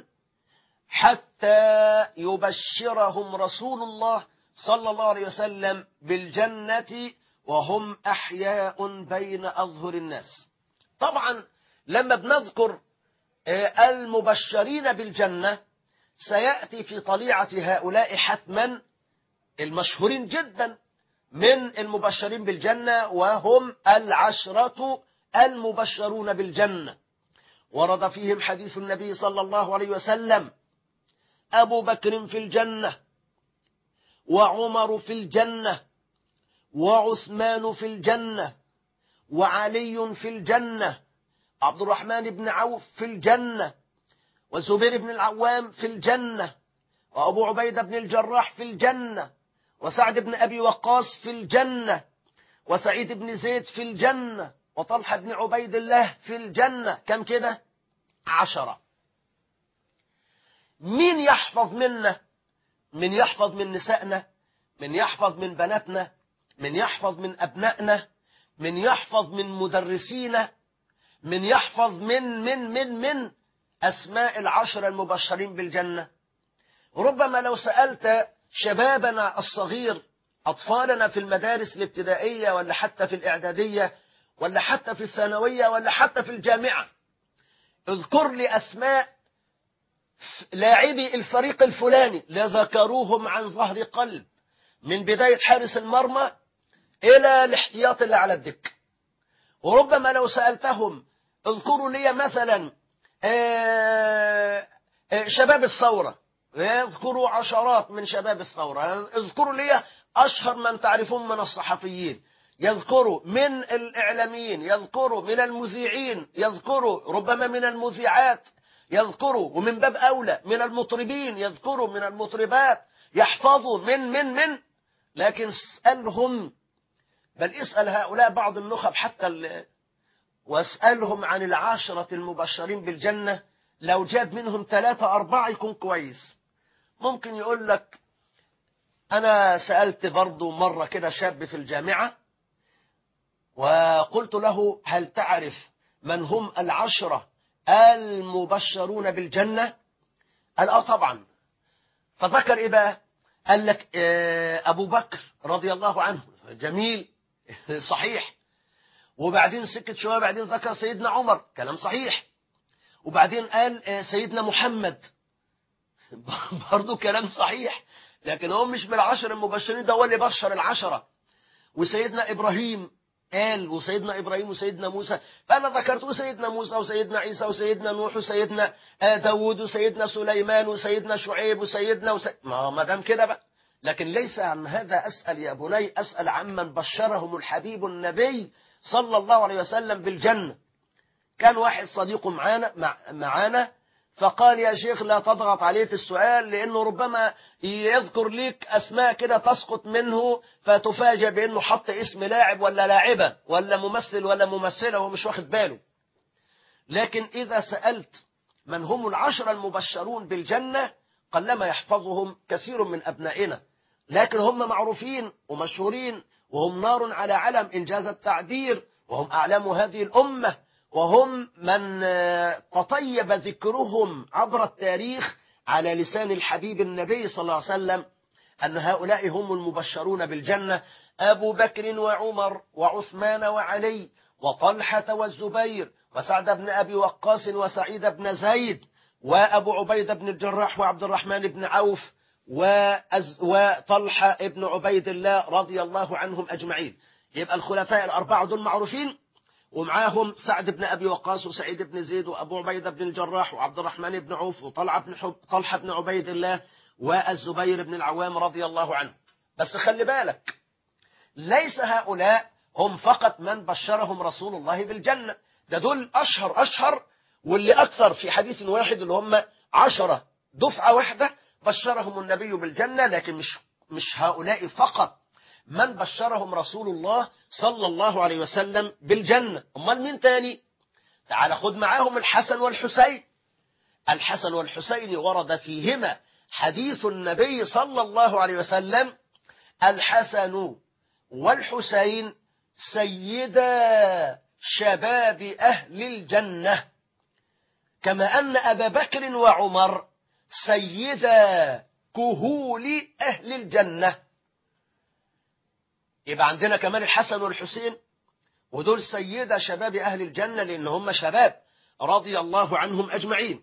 حتى يبشرهم رسول الله صلى الله عليه وسلم بالجنة وهم أحياء بين أظهر الناس. طبعا لما بنذكر المبشرين بالجنة سيأتي في طليعة هؤلاء حتما المشهورين جدا من المبشرين بالجنة، وهم العشرة المبشرون بالجنة. ورد فيهم حديث النبي صلى الله عليه وسلم: أبو بكر في الجنة، وعمر في الجنة، وعثمان في الجنة، وعلي في الجنة، عبد الرحمن بن عوف في الجنة، والزبير بن العوام في الجنة، وأبو عبيدة بن الجراح في الجنة، وسعد بن أبي وقاص في الجنة، وسعيد بن زيد في الجنة، وطلحة بن عبيد الله في الجنة. كم كده؟ عشرة. مين يحفظ منا؟ من يحفظ من نسائنا؟ من يحفظ من بناتنا؟ من يحفظ من أبنائنا؟ من يحفظ من مدرسينا؟ من يحفظ من من من من أسماء العشرة المبشرين بالجنة؟ ربما لو سألت شبابنا الصغير، أطفالنا في المدارس الابتدائية ولا حتى في الإعدادية، ولا حتى في الثانوية ولا حتى في الجامعة، اذكر لي أسماء لاعبي الفريق الفلاني لذكروهم عن ظهر قلب، من بداية حارس المرمى إلى الاحتياط اللي على الدك. وربما لو سألتهم اذكروا لي مثلا شباب الثورة، يذكروا عشرات من شباب الثورة. اذكروا لي أشهر من تعرفون من الصحفيين، يذكروا من الإعلاميين، يذكروا من المذيعين، يذكروا ربما من المذيعات، يذكروا ومن باب أولى من المطربين، يذكروا من المطربات، يحفظوا من من من لكن اسألهم، بل اسأل هؤلاء بعض النخب حتى واسألهم عن العشرة المبشرين بالجنة، لو جاب منهم ثلاثة أربعة يكون كويس. ممكن يقول لك أنا سألت برضو مرة كده شاب في الجامعة وقلت له هل تعرف من هم العشرة المبشرون بالجنة؟ قال آه طبعا. فذكر إيه بقى؟ قال لك أبو بكر رضي الله عنه، جميل صحيح. وبعدين سكت شوية، بعدين ذكر سيدنا عمر، كلام صحيح. وبعدين قال سيدنا محمد، برضو كلام صحيح، لكن هو مش من العشر المبشرين، ده هو اللي بشر العشرة. وسيدنا إبراهيم قال، وسيدنا إبراهيم وسيدنا موسى، فأنا ذكرت وسيدنا موسى وسيدنا عيسى وسيدنا نوح وسيدنا داود وسيدنا سليمان وسيدنا شعيب وسيدنا وسي... ما ما دام كده بقى. لكن ليس عن هذا أسأل يا بني، أسأل عمن بشرهم الحبيب النبي صلى الله عليه وسلم بالجنة. كان واحد صديق معانا مع معانا فقال يا شيخ لا تضغط عليه في السؤال، لأنه ربما يذكر ليك أسماء كده تسقط منه فتفاجأ بأنه حط اسم لاعب ولا لاعبة ولا ممثل ولا ممثلة وهو مش واخد باله. لكن إذا سألت من هم العشرة المبشرون بالجنة قلما يحفظهم كثير من أبنائنا، لكن هم معروفين ومشهورين، وهم نار على علم إنجاز التعبير، وهم أعلام هذه الأمة، وهم من تطيب ذكرهم عبر التاريخ على لسان الحبيب النبي صلى الله عليه وسلم أن هؤلاء هم المبشرون بالجنة: أبو بكر وعمر وعثمان وعلي وطلحة والزبير وسعد بن أبي وقاص وسعيد بن زيد وأبو عبيدة بن الجراح وعبد الرحمن بن عوف وطلحة بن عبيد الله رضي الله عنهم أجمعين. يبقى الخلفاء الأربعة دول معروفين، ومعاهم سعد بن أبي وقاص وسعيد بن زيد وأبو عبيدة بن الجراح وعبد الرحمن بن عوف وطلحة بن حب طلحة بن عبيد الله والزبير بن العوام رضي الله عنه. بس خلي بالك، ليس هؤلاء هم فقط من بشرهم رسول الله بالجنة، ده دول أشهر أشهر واللي أكثر في حديث واحد، اللي هم عشرة دفعة واحدة بشرهم النبي بالجنة. لكن مش مش هؤلاء فقط من بشرهم رسول الله صلى الله عليه وسلم بالجنة. أمال مين تاني؟ تعال خد معاهم الحسن والحسين. الحسن والحسين ورد فيهما حديث النبي صلى الله عليه وسلم: الحسن والحسين سيدا شباب أهل الجنة، كما أن أبا بكر وعمر سيدا كهول أهل الجنة. يبقى عندنا كمان الحسن والحسين، ودول سيدا شباب أهل الجنة لأن هم شباب رضي الله عنهم أجمعين.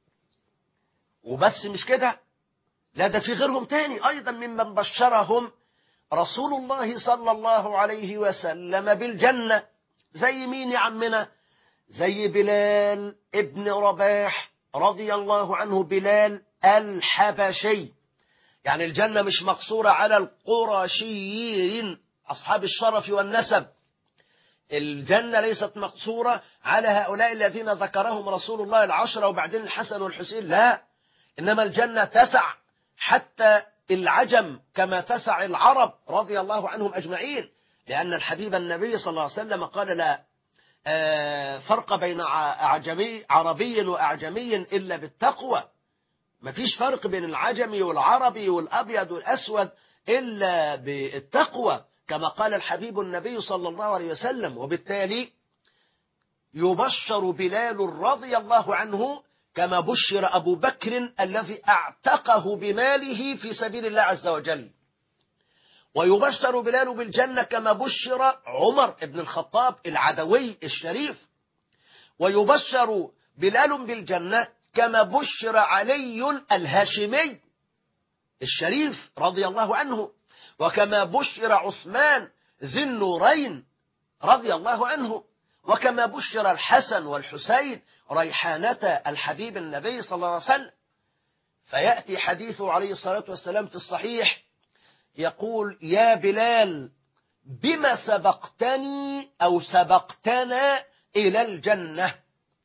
وبس مش كده، لا ده في غيرهم تاني أيضا ممن بشرهم رسول الله صلى الله عليه وسلم بالجنة. زي مين يا عمنا؟ زي بلال ابن رباح رضي الله عنه، بلال الحبشي. يعني الجنة مش مقصورة على القرشيين أصحاب الشرف والنسب، الجنة ليست مقصورة على هؤلاء الذين ذكرهم رسول الله العشرة وبعدين الحسن والحسين، لا، إنما الجنة تسع حتى العجم كما تسع العرب رضي الله عنهم أجمعين، لأن الحبيب النبي صلى الله عليه وسلم قال: لا فرق بين أعجمي عربي وأعجمي إلا بالتقوى. ما فيش فرق بين العجمي والعربي والأبيض والأسود إلا بالتقوى، كما قال الحبيب النبي صلى الله عليه وسلم. وبالتالي يبشر بلال رضي الله عنه كما بشر أبو بكر الذي اعتقه بماله في سبيل الله عز وجل. ويبشر بلال بالجنة كما بشر عمر بن الخطاب العدوي الشريف، ويبشر بلال بالجنة كما بشر علي الهاشمي الشريف رضي الله عنه، وكما بشر عثمان ذي النورين رضي الله عنه، وكما بشر الحسن والحسين ريحانة الحبيب النبي صلى الله عليه وسلم. فيأتي حديثه عليه الصلاة والسلام في الصحيح يقول: يا بلال بما سبقتني أو سبقتنا إلى الجنة،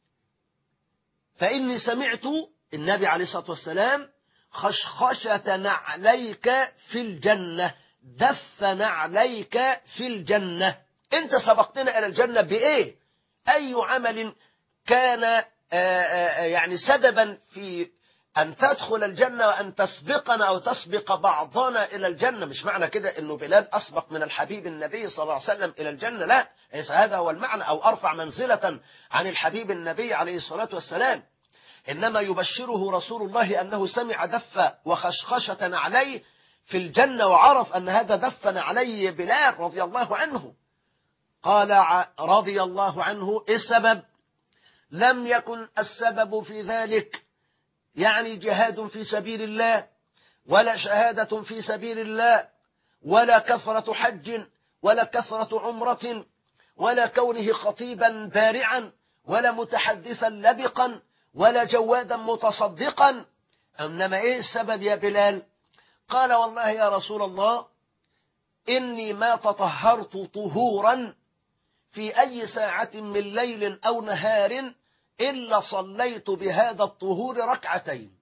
فإني سمعت النبي عليه الصلاة والسلام خشخشة نعليك في الجنة، دف نعليك في الجنة. أنت سبقتنا إلى الجنة بإيه؟ أي عمل كان يعني سببا في أن تدخل الجنة وأن تسبقنا أو تسبق بعضنا إلى الجنة؟ مش معنى كده أنه بلال أسبق من الحبيب النبي صلى الله عليه وسلم إلى الجنة، لا، ليس هذا هو المعنى، أو أرفع منزلة عن الحبيب النبي عليه الصلاة والسلام. إنما يبشره رسول الله أنه سمع دف وخشخشة عليه في الجنة، وعرف أن هذا دفن عليه بلال رضي الله عنه. قال رضي الله عنه: إيه السبب؟ لم يكن السبب في ذلك يعني جهاد في سبيل الله، ولا شهادة في سبيل الله، ولا كثرة حج، ولا كثرة عمرة، ولا كونه خطيبا بارعا، ولا متحدثا لبقا، ولا جوادا متصدقا. إنما إيه السبب يا بلال؟ قال: والله يا رسول الله إني ما تطهرت طهورا في أي ساعة من ليل أو نهار إلا صليت بهذا الطهور ركعتين.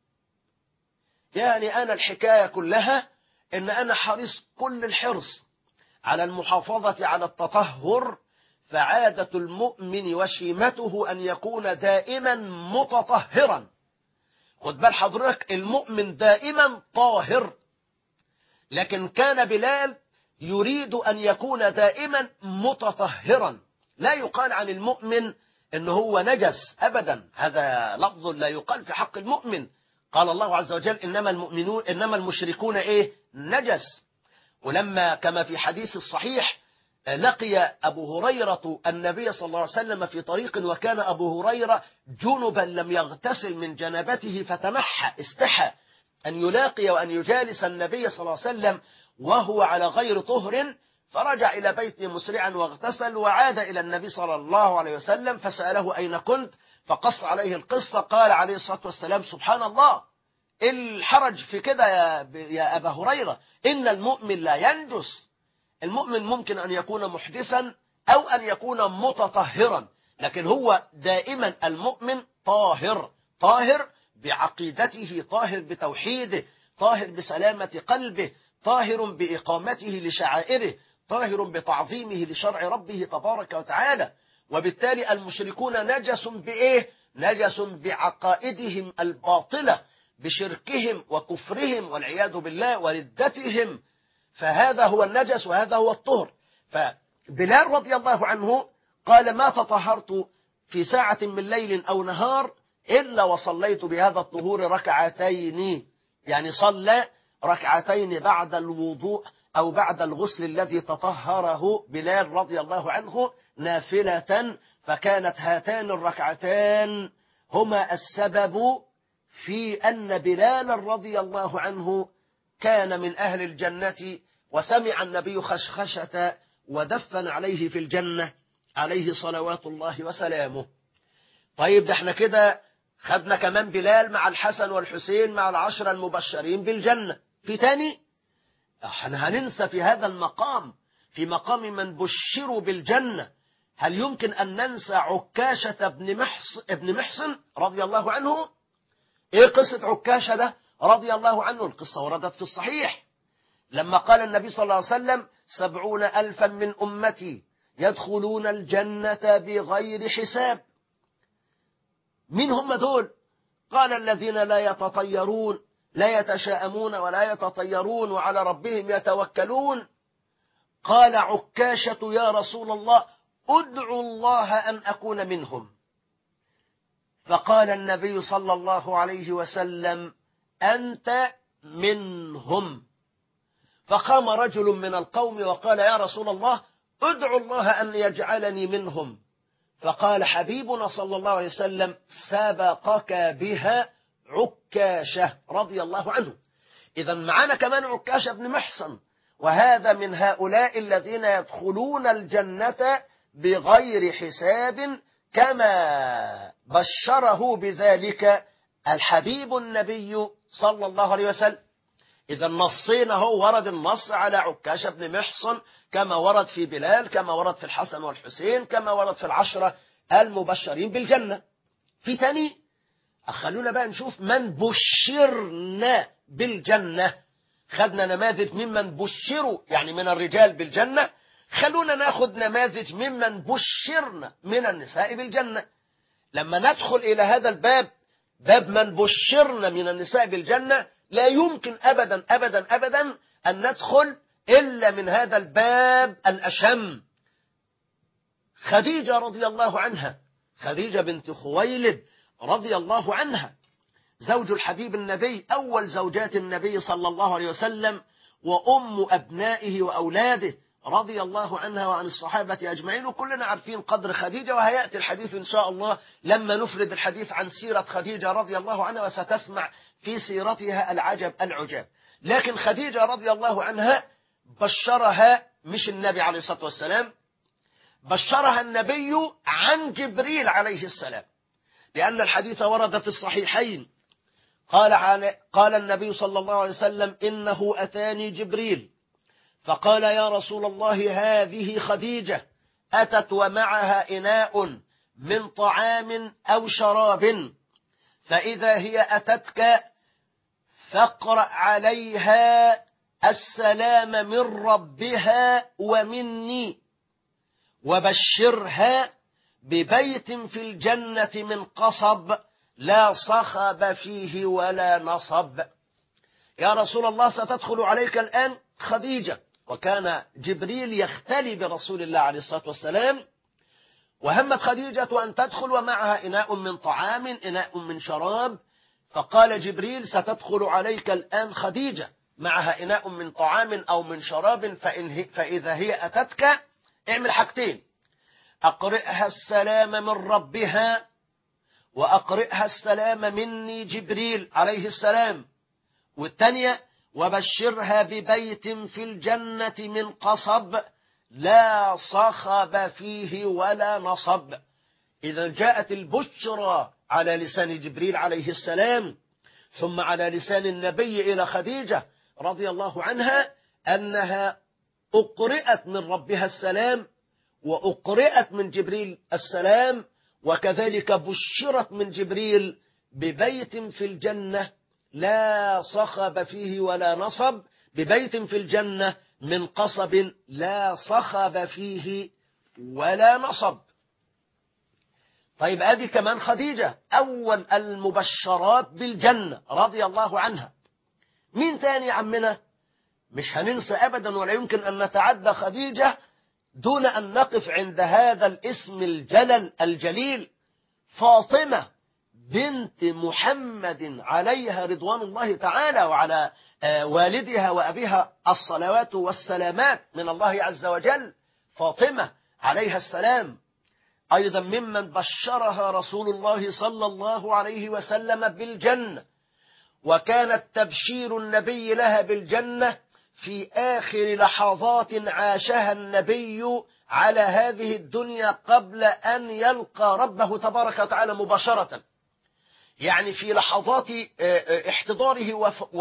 يعني أنا الحكاية كلها إن أنا حريص كل الحرص على المحافظة على التطهر، فعادة المؤمن وشيمته أن يكون دائما متطهرا. خد بال حضرتك، المؤمن دائما طاهر، لكن كان بلال يريد أن يكون دائما متطهرا. لا يقال عن المؤمن إنه هو نجس أبدا، هذا لفظ لا يقال في حق المؤمن. قال الله عز وجل: إنما المؤمنون إنما المشركون إيه؟ نجس. ولما كما في حديث الصحيح لقي أبو هريرة النبي صلى الله عليه وسلم في طريق، وكان أبو هريرة جنبا لم يغتسل من جنابته، فتنحى استحى أن يلاقي وأن يجالس النبي صلى الله عليه وسلم وهو على غير طهر، فرجع إلى بيته مسرعا واغتسل، وعاد إلى النبي صلى الله عليه وسلم فسأله: أين كنت؟ فقص عليه القصة. قال عليه الصلاة والسلام: سبحان الله، الحرج في كده يا, يا أبا هريرة، إن المؤمن لا ينجس. المؤمن ممكن أن يكون محدثا أو أن يكون متطهرا، لكن هو دائما المؤمن طاهر، طاهر بعقيدته، طاهر بتوحيده، طاهر بسلامة قلبه، طاهر بإقامته لشعائره، طاهر بتعظيمه لشرع ربه تبارك وتعالى. وبالتالي المشركون نجس بإيه؟ نجس بعقائدهم الباطلة، بشركهم وكفرهم والعياذ بالله وردتهم، فهذا هو النجس وهذا هو الطهر. فبلال رضي الله عنه قال: ما تطهرت في ساعة من ليل أو نهار إلا وصليت بهذا الطهور ركعتين، يعني صلى ركعتين بعد الوضوء أو بعد الغسل الذي تطهره بلال رضي الله عنه نافلة. فكانت هاتان الركعتان هما السبب في أن بلال رضي الله عنه كان من أهل الجنة، وسمع النبي خشخشة ودفن عليه في الجنة عليه صلوات الله وسلامه. طيب، ده احنا كده خدنا كمان بلال مع الحسن والحسين مع العشرة المبشرين بالجنة. في تاني احنا هننسى في هذا المقام، في مقام من بشروا بالجنة، هل يمكن أن ننسى عكاشة بن محصن, ابن محصن رضي الله عنه؟ ايه قصة عكاشة ده رضي الله عنه؟ القصة وردت في الصحيح لما قال النبي صلى الله عليه وسلم: سبعون ألفا من أمتي يدخلون الجنة بغير حساب. مين هم دول؟ قال: الذين لا يتطيرون، لا يتشاءمون ولا يتطيرون وعلى ربهم يتوكلون. قال عكاشة: يا رسول الله ادعو الله أن أكون منهم. فقال النبي صلى الله عليه وسلم: أنت منهم. فقام رجل من القوم وقال يا رسول الله ادعو الله أن يجعلني منهم. فقال حبيبنا صلى الله عليه وسلم سبقك بها عكاشة رضي الله عنه. إذا معنا كمان عكاشة بن محصن، وهذا من هؤلاء الذين يدخلون الجنة بغير حساب كما بشره بذلك الحبيب النبي صلى الله عليه وسلم. إذا نصينا هو ورد النص على عكاشة بن محصن كما ورد في بلال، كما ورد في الحسن والحسين، كما ورد في العشرة المبشرين بالجنة. في تاني خلونا بقى نشوف من بشرنا بالجنة. خدنا نماذج ممن بشروا يعني من الرجال بالجنة، خلونا ناخد نماذج ممن بشرنا من النساء بالجنة. لما ندخل إلى هذا الباب، باب من بشرنا من النساء بالجنة، لا يمكن أبدا أبدا أبدا أن ندخل إلا من هذا الباب الأشم. خديجة رضي الله عنها، خديجة بنت خويلد رضي الله عنها، زوج الحبيب النبي، أول زوجات النبي صلى الله عليه وسلم، وأم أبنائه وأولاده رضي الله عنها وعن الصحابة أجمعين. وكلنا عارفين قدر خديجة، وهيأتي الحديث إن شاء الله لما نفرد الحديث عن سيرة خديجة رضي الله عنها، وستسمع في سيرتها العجب العجاب. لكن خديجة رضي الله عنها بشرها مش النبي عليه الصلاة والسلام، بشرها النبي عن جبريل عليه السلام، لأن الحديث ورد في الصحيحين. قال قال النبي صلى الله عليه وسلم إنه أتاني جبريل فقال يا رسول الله هذه خديجة أتت ومعها إناء من طعام أو شراب، فإذا هي أتتك فاقرأ عليها السلام من ربها ومني، وبشرها ببيت في الجنة من قصب لا صخب فيه ولا نصب. يا رسول الله ستدخل عليك الآن خديجة، وكان جبريل يختلي برسول الله عليه الصلاة والسلام، وهمت خديجة أن تدخل ومعها إناء من طعام إناء من شراب، فقال جبريل ستدخل عليك الآن خديجة معها إناء من طعام أو من شراب، فإن فإذا هي أتتك اعمل حاجتين: أقرئها السلام من ربها، وأقرئها السلام مني جبريل عليه السلام. والثانية وبشرها ببيت في الجنة من قصب لا صخب فيه ولا نصب. إذا جاءت البشرى على لسان جبريل عليه السلام ثم على لسان النبي إلى خديجة رضي الله عنها أنها أقرئت من ربها السلام وأقرئت من جبريل السلام، وكذلك بشرت من جبريل ببيت في الجنة لا صخب فيه ولا نصب، ببيت في الجنة من قصب لا صخب فيه ولا نصب. طيب هذه كمان خديجة أول المبشرات بالجنة رضي الله عنها. مين تاني عمنا؟ مش هننسى أبدا ولا يمكن أن نتعدى خديجة دون أن نقف عند هذا الاسم الجلل الجليل، فاطمة بنت محمد عليها رضوان الله تعالى وعلى والدها وأبيها الصلوات والسلامات من الله عز وجل. فاطمة عليها السلام أيضا ممن بشرها رسول الله صلى الله عليه وسلم بالجنة، وكانت تبشير النبي لها بالجنة في آخر لحظات عاشها النبي على هذه الدنيا قبل أن يلقى ربه تبارك وتعالى مباشرة، يعني في لحظات احتضاره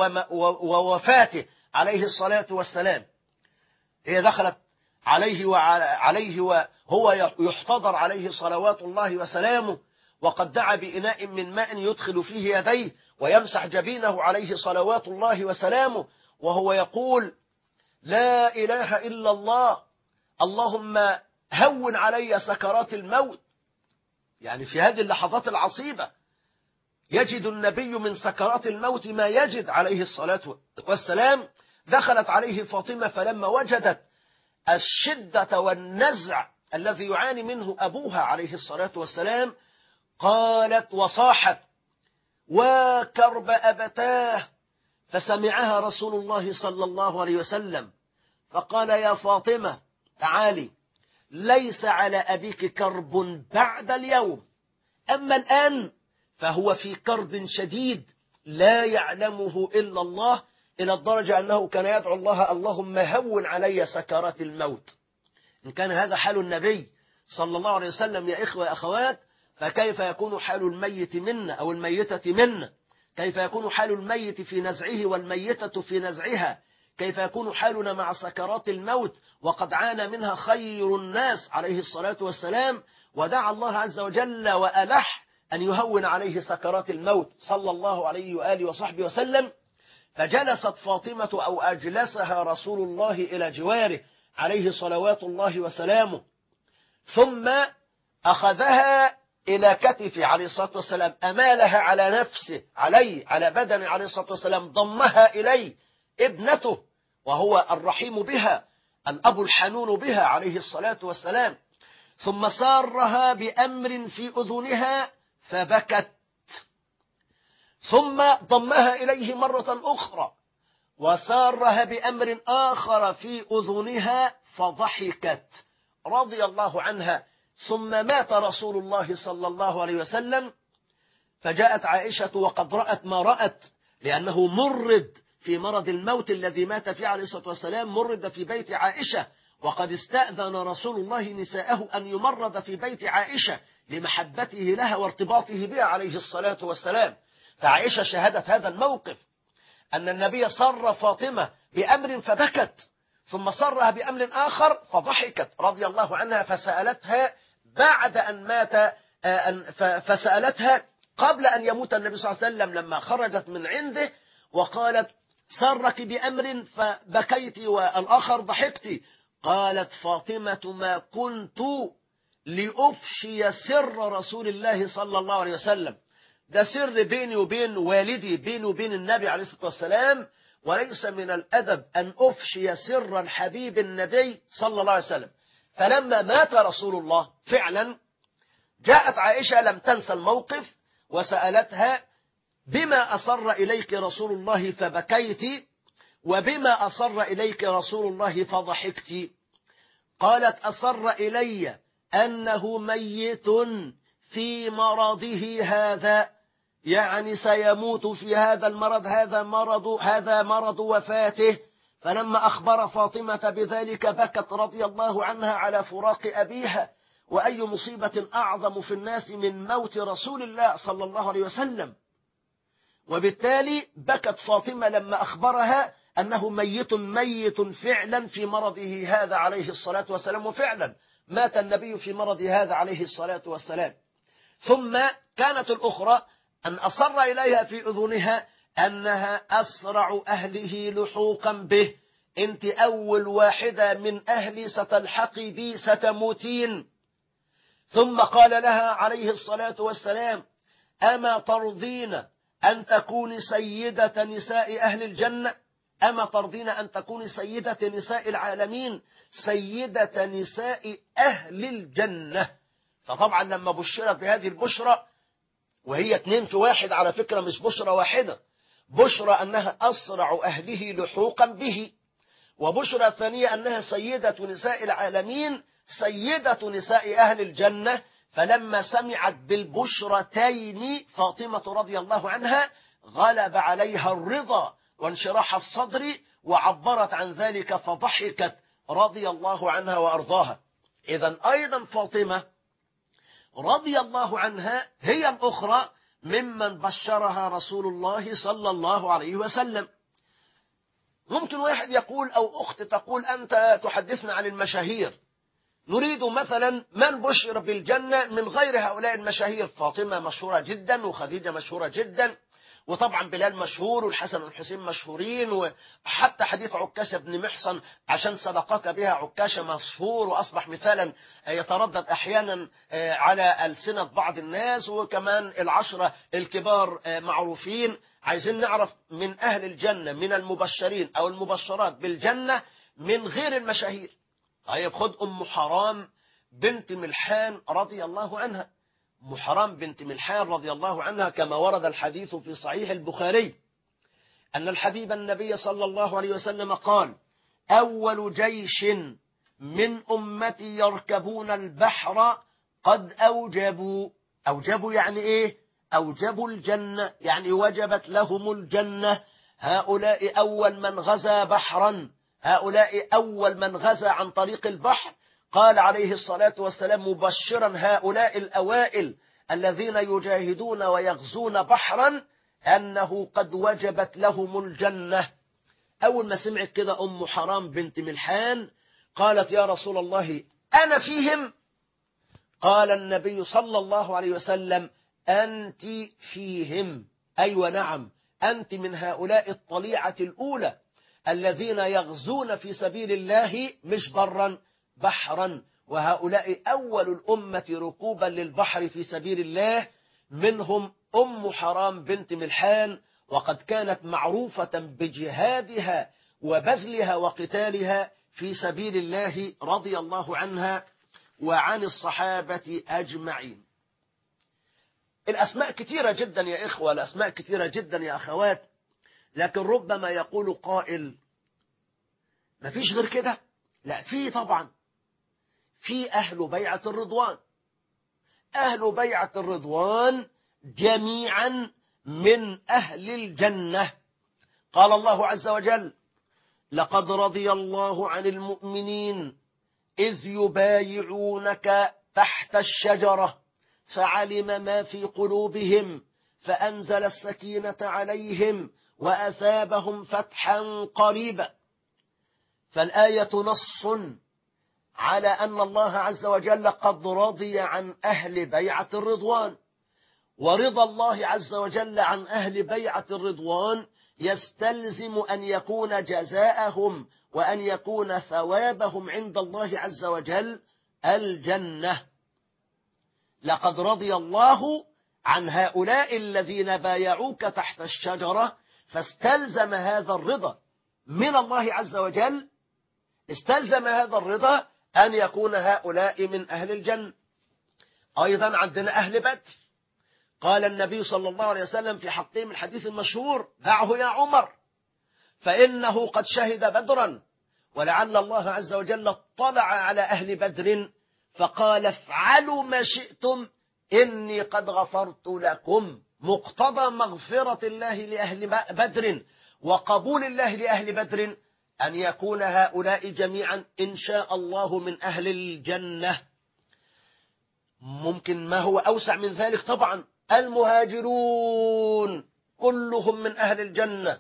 ووفاته عليه الصلاة والسلام. هي دخلت عليه وعليه وهو يحتضر عليه صلوات الله وسلامه، وقد دعا بإناء من ماء يدخل فيه يديه ويمسح جبينه عليه صلوات الله وسلامه، وهو يقول لا إله إلا الله اللهم هون علي سكرات الموت. يعني في هذه اللحظات العصيبة يجد النبي من سكرات الموت ما يجد عليه الصلاة والسلام. دخلت عليه فاطمة فلما وجدت الشدة والنزع الذي يعاني منه أبوها عليه الصلاة والسلام قالت وصاحت وكرب أبتاه فسمعها رسول الله صلى الله عليه وسلم فقال يا فاطمة تعالي، ليس على أبيك كرب بعد اليوم، أما الآن فهو في كرب شديد لا يعلمه إلا الله، إلى الدرجة أنه كان يدعو الله اللهم هون علي سكرات الموت. إن كان هذا حال النبي صلى الله عليه وسلم يا إخوة يا أخوات، فكيف يكون حال الميت منا أو الميتة منا؟ كيف يكون حال الميت في نزعه والميتة في نزعها؟ كيف يكون حالنا مع سكرات الموت وقد عانى منها خير الناس عليه الصلاة والسلام، ودعا الله عز وجل وألح أن يهون عليه سكرات الموت صلى الله عليه وآله وصحبه وسلم. فجلست فاطمة أو أجلسها رسول الله إلى جواره عليه صلوات الله وسلامه، ثم أخذها إلى كتفه عليه الصلاة والسلام، أمالها على نفسه عليه على بدنه عليه الصلاة والسلام، ضمها إليه ابنته وهو الرحيم بها الأب الحنون بها عليه الصلاة والسلام، ثم سارها بأمر في أذنها فبكت، ثم ضمها إليه مرة أخرى وسارها بأمر آخر في أذنها فضحكت رضي الله عنها. ثم مات رسول الله صلى الله عليه وسلم، فجاءت عائشة وقد رأت ما رأت، لأنه مرد في مرض الموت الذي مات فيه عليه الصلاة والسلام، مرد في بيت عائشة، وقد استأذن رسول الله نساءه أن يمرض في بيت عائشة لمحبته لها وارتباطه بها عليه الصلاة والسلام. فعائشة شهدت هذا الموقف، أن النبي سر فاطمة بأمر فبكت، ثم سرها بأمر آخر فضحكت رضي الله عنها، فسألتها بعد أن مات، فسألتها قبل أن يموت النبي صلى الله عليه وسلم لما خرجت من عنده وقالت سرك بأمر فبكيت والآخر ضحكت، قالت فاطمة ما كنت لأفشي سر رسول الله صلى الله عليه وسلم، ده سر بيني وبين والدي، بيني وبين النبي عليه الصلاة والسلام، وليس من الأدب أن أفشي سر الحبيب النبي صلى الله عليه وسلم. فلما مات رسول الله فعلا جاءت عائشة لم تنسى الموقف وسألتها بما أصر إليك رسول الله فبكيت وبما أصر إليك رسول الله فضحكت؟ قالت أصر إلي أنه ميت في مرضه هذا، يعني سيموت في هذا المرض، هذا مرض هذا مرض وفاته. فلما أخبر فاطمة بذلك بكت رضي الله عنها على فراق أبيها، وأي مصيبة أعظم في الناس من موت رسول الله صلى الله عليه وسلم. وبالتالي بكت فاطمة لما أخبرها أنه ميت ميت فعلا في مرضه هذا عليه الصلاة والسلام، وفعلا مات النبي في مرض هذا عليه الصلاة والسلام. ثم كانت الأخرى أن أصر إليها في أذنها أنها أسرع أهله لحوقا به، أنت أول واحدة من أهلي ستلحقي بي ستموتين. ثم قال لها عليه الصلاة والسلام أما ترضين أن تكوني سيدة نساء أهل الجنة؟ أما ترضين أن تكوني سيدة نساء العالمين، سيدة نساء أهل الجنة؟ فطبعا لما بشرت بهذه البشرة، وهي اتنين في واحد على فكرة، مش بشرة واحدة، بشرة أنها أسرع أهله لحوقا به، وبشرة ثانية أنها سيدة نساء العالمين سيدة نساء أهل الجنة. فلما سمعت بالبشرتين فاطمة رضي الله عنها غلب عليها الرضا وانشراح الصدر، وعبرت عن ذلك فضحكت رضي الله عنها وأرضاها. إذن أيضا فاطمة رضي الله عنها هي الأخرى ممن بشرها رسول الله صلى الله عليه وسلم. ممكن واحد يقول أو أخت تقول أنت تحدثنا عن المشاهير، نريد مثلا من بشر بالجنة من غير هؤلاء المشاهير. فاطمة مشهورة جدا، وخديجة مشهورة جدا، وطبعا بلال مشهور، والحسن والحسين مشهورين، وحتى حديث عكاشة بن محصن عشان سبقك بها عكاشة مشهور وأصبح مثالا يتردد أحيانا على ألسنة بعض الناس، وكمان العشرة الكبار معروفين. عايزين نعرف من أهل الجنة من المبشرين أو المبشرات بالجنة من غير المشاهير. طيب خد أم حرام بنت ملحان رضي الله عنها. أم حرام بنت ملحان رضي الله عنها كما ورد الحديث في صحيح البخاري أن الحبيب النبي صلى الله عليه وسلم قال: أول جيش من أمتي يركبون البحر قد أوجبوا. أوجبوا يعني إيه؟ أوجبوا الجنة، يعني وجبت لهم الجنة. هؤلاء أول من غزا بحرا، هؤلاء أول من غزا عن طريق البحر. قال عليه الصلاة والسلام مبشرا هؤلاء الأوائل الذين يجاهدون ويغزون بحرا أنه قد وجبت لهم الجنة. أول ما سمعت كده أم حرام بنت ملحان قالت: يا رسول الله أنا فيهم؟ قال النبي صلى الله عليه وسلم: أنت فيهم. أيوة نعم، أنت من هؤلاء الطليعة الأولى الذين يغزون في سبيل الله، مش برا، بحرا. وهؤلاء أول الأمة ركوبا للبحر في سبيل الله، منهم أم حرام بنت ملحان، وقد كانت معروفة بجهادها وبذلها وقتالها في سبيل الله رضي الله عنها وعن الصحابة أجمعين. الأسماء كثيرة جدا يا إخوة، الأسماء كثيرة جدا يا أخوات، لكن ربما يقول قائل: ما فيش غير كده؟ لا، في طبعا، في أهل بيعة الرضوان. أهل بيعة الرضوان جميعا من أهل الجنة. قال الله عز وجل: لقد رضي الله عن المؤمنين إذ يبايعونك تحت الشجرة فعلم ما في قلوبهم فأنزل السكينة عليهم وأثابهم فتحا قريبا. فالآية نص على أن الله عز وجل قد رضي عن أهل بيعة الرضوان، ورضا الله عز وجل عن أهل بيعة الرضوان يستلزم أن يكون جزاءهم وأن يكون ثوابهم عند الله عز وجل الجنة. لقد رضي الله عن هؤلاء الذين بايعوك تحت الشجرة، فاستلزم هذا الرضا من الله عز وجل، استلزم هذا الرضا أن يكون هؤلاء من أهل الجنة. أيضا عندنا أهل بدر. قال النبي صلى الله عليه وسلم في حقهم الحديث المشهور: دعه يا عمر فإنه قد شهد بدرا. ولعل الله عز وجل اطلع على أهل بدر فقال: افعلوا ما شئتم إني قد غفرت لكم. مقتضى مغفرة الله لأهل بدر وقبول الله لأهل بدر أن يكون هؤلاء جميعا إن شاء الله من أهل الجنة. ممكن ما هو أوسع من ذلك طبعا، المهاجرون كلهم من أهل الجنة،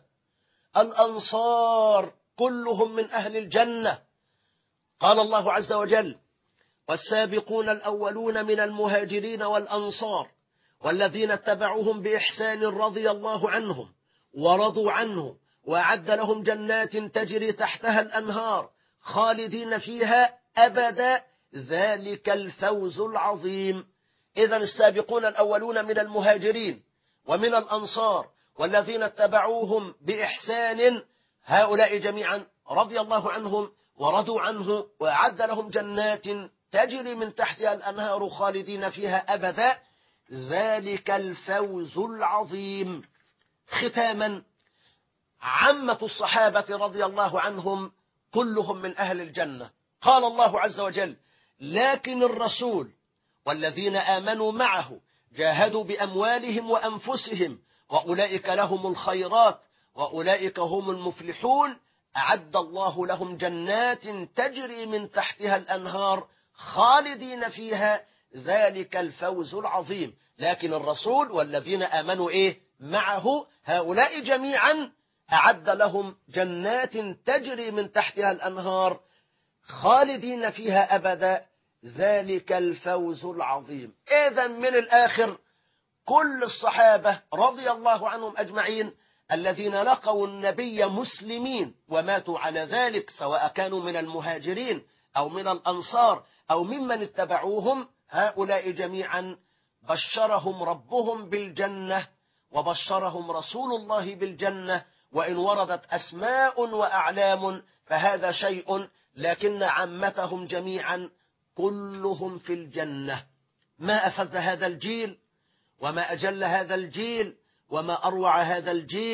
الأنصار كلهم من أهل الجنة. قال الله عز وجل: والسابقون الأولون من المهاجرين والأنصار والذين اتبعوهم بإحسان رضي الله عنهم ورضوا عنه وأعد لهم جنات تجري تحتها الأنهار خالدين فيها أبدا ذلك الفوز العظيم. إذن السابقون الأولون من المهاجرين ومن الأنصار والذين اتبعوهم بإحسان، هؤلاء جميعا رضي الله عنهم ورضوا عنه وأعد لهم جنات تجري من تحتها الأنهار خالدين فيها أبدا ذلك الفوز العظيم. ختاما، عامة الصحابة رضي الله عنهم كلهم من أهل الجنة. قال الله عز وجل: لكن الرسول والذين آمنوا معه جاهدوا بأموالهم وأنفسهم وأولئك لهم الخيرات وأولئك هم المفلحون أعد الله لهم جنات تجري من تحتها الأنهار خالدين فيها ذلك الفوز العظيم. لكن الرسول والذين آمنوا إيه معه، هؤلاء جميعا أعد لهم جنات تجري من تحتها الأنهار خالدين فيها أبدا ذلك الفوز العظيم. إذن من الآخر كل الصحابة رضي الله عنهم أجمعين الذين لقوا النبي مسلمين وماتوا على ذلك، سواء كانوا من المهاجرين أو من الأنصار أو ممن اتبعوهم، هؤلاء جميعا بشرهم ربهم بالجنة وبشرهم رسول الله بالجنة. وإن وردت أسماء وأعلام فهذا شيء، لكن عامتهم جميعا كلهم في الجنة. ما أفذ هذا الجيل وما أجل هذا الجيل وما أروع هذا الجيل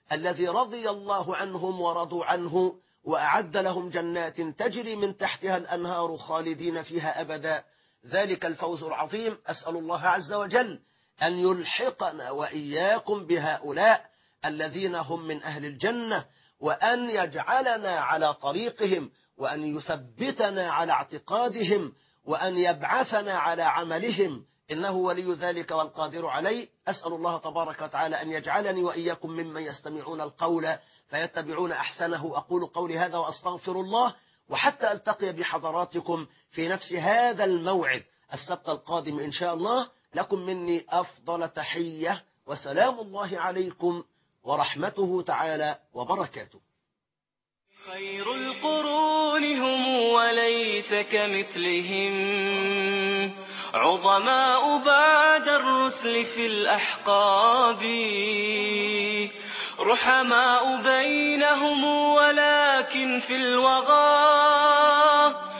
الذي رضي الله عنهم ورضوا عنه وأعد لهم جنات تجري من تحتها الأنهار خالدين فيها أبدا، ذلك الفوز العظيم. أسأل الله عز وجل أن يلحقنا وإياكم بهؤلاء الذين هم من أهل الجنة، وأن يجعلنا على طريقهم، وأن يثبتنا على اعتقادهم، وأن يبعثنا على عملهم، إنه ولي ذلك والقادر عليه. أسأل الله تبارك وتعالى أن يجعلني وإياكم ممن يستمعون القول فيتبعون أحسنه. أقول قولي هذا وأستغفر الله، وحتى ألتقي بحضراتكم في نفس هذا الموعد السبت القادم إن شاء الله، لكم مني أفضل تحية، وسلام الله عليكم ورحمته تعالى وبركاته. خير القرون هم وليس كمثلهم، عظماء بعد الرسل في الأحقاب، رحماء بينهم ولكن في الوغى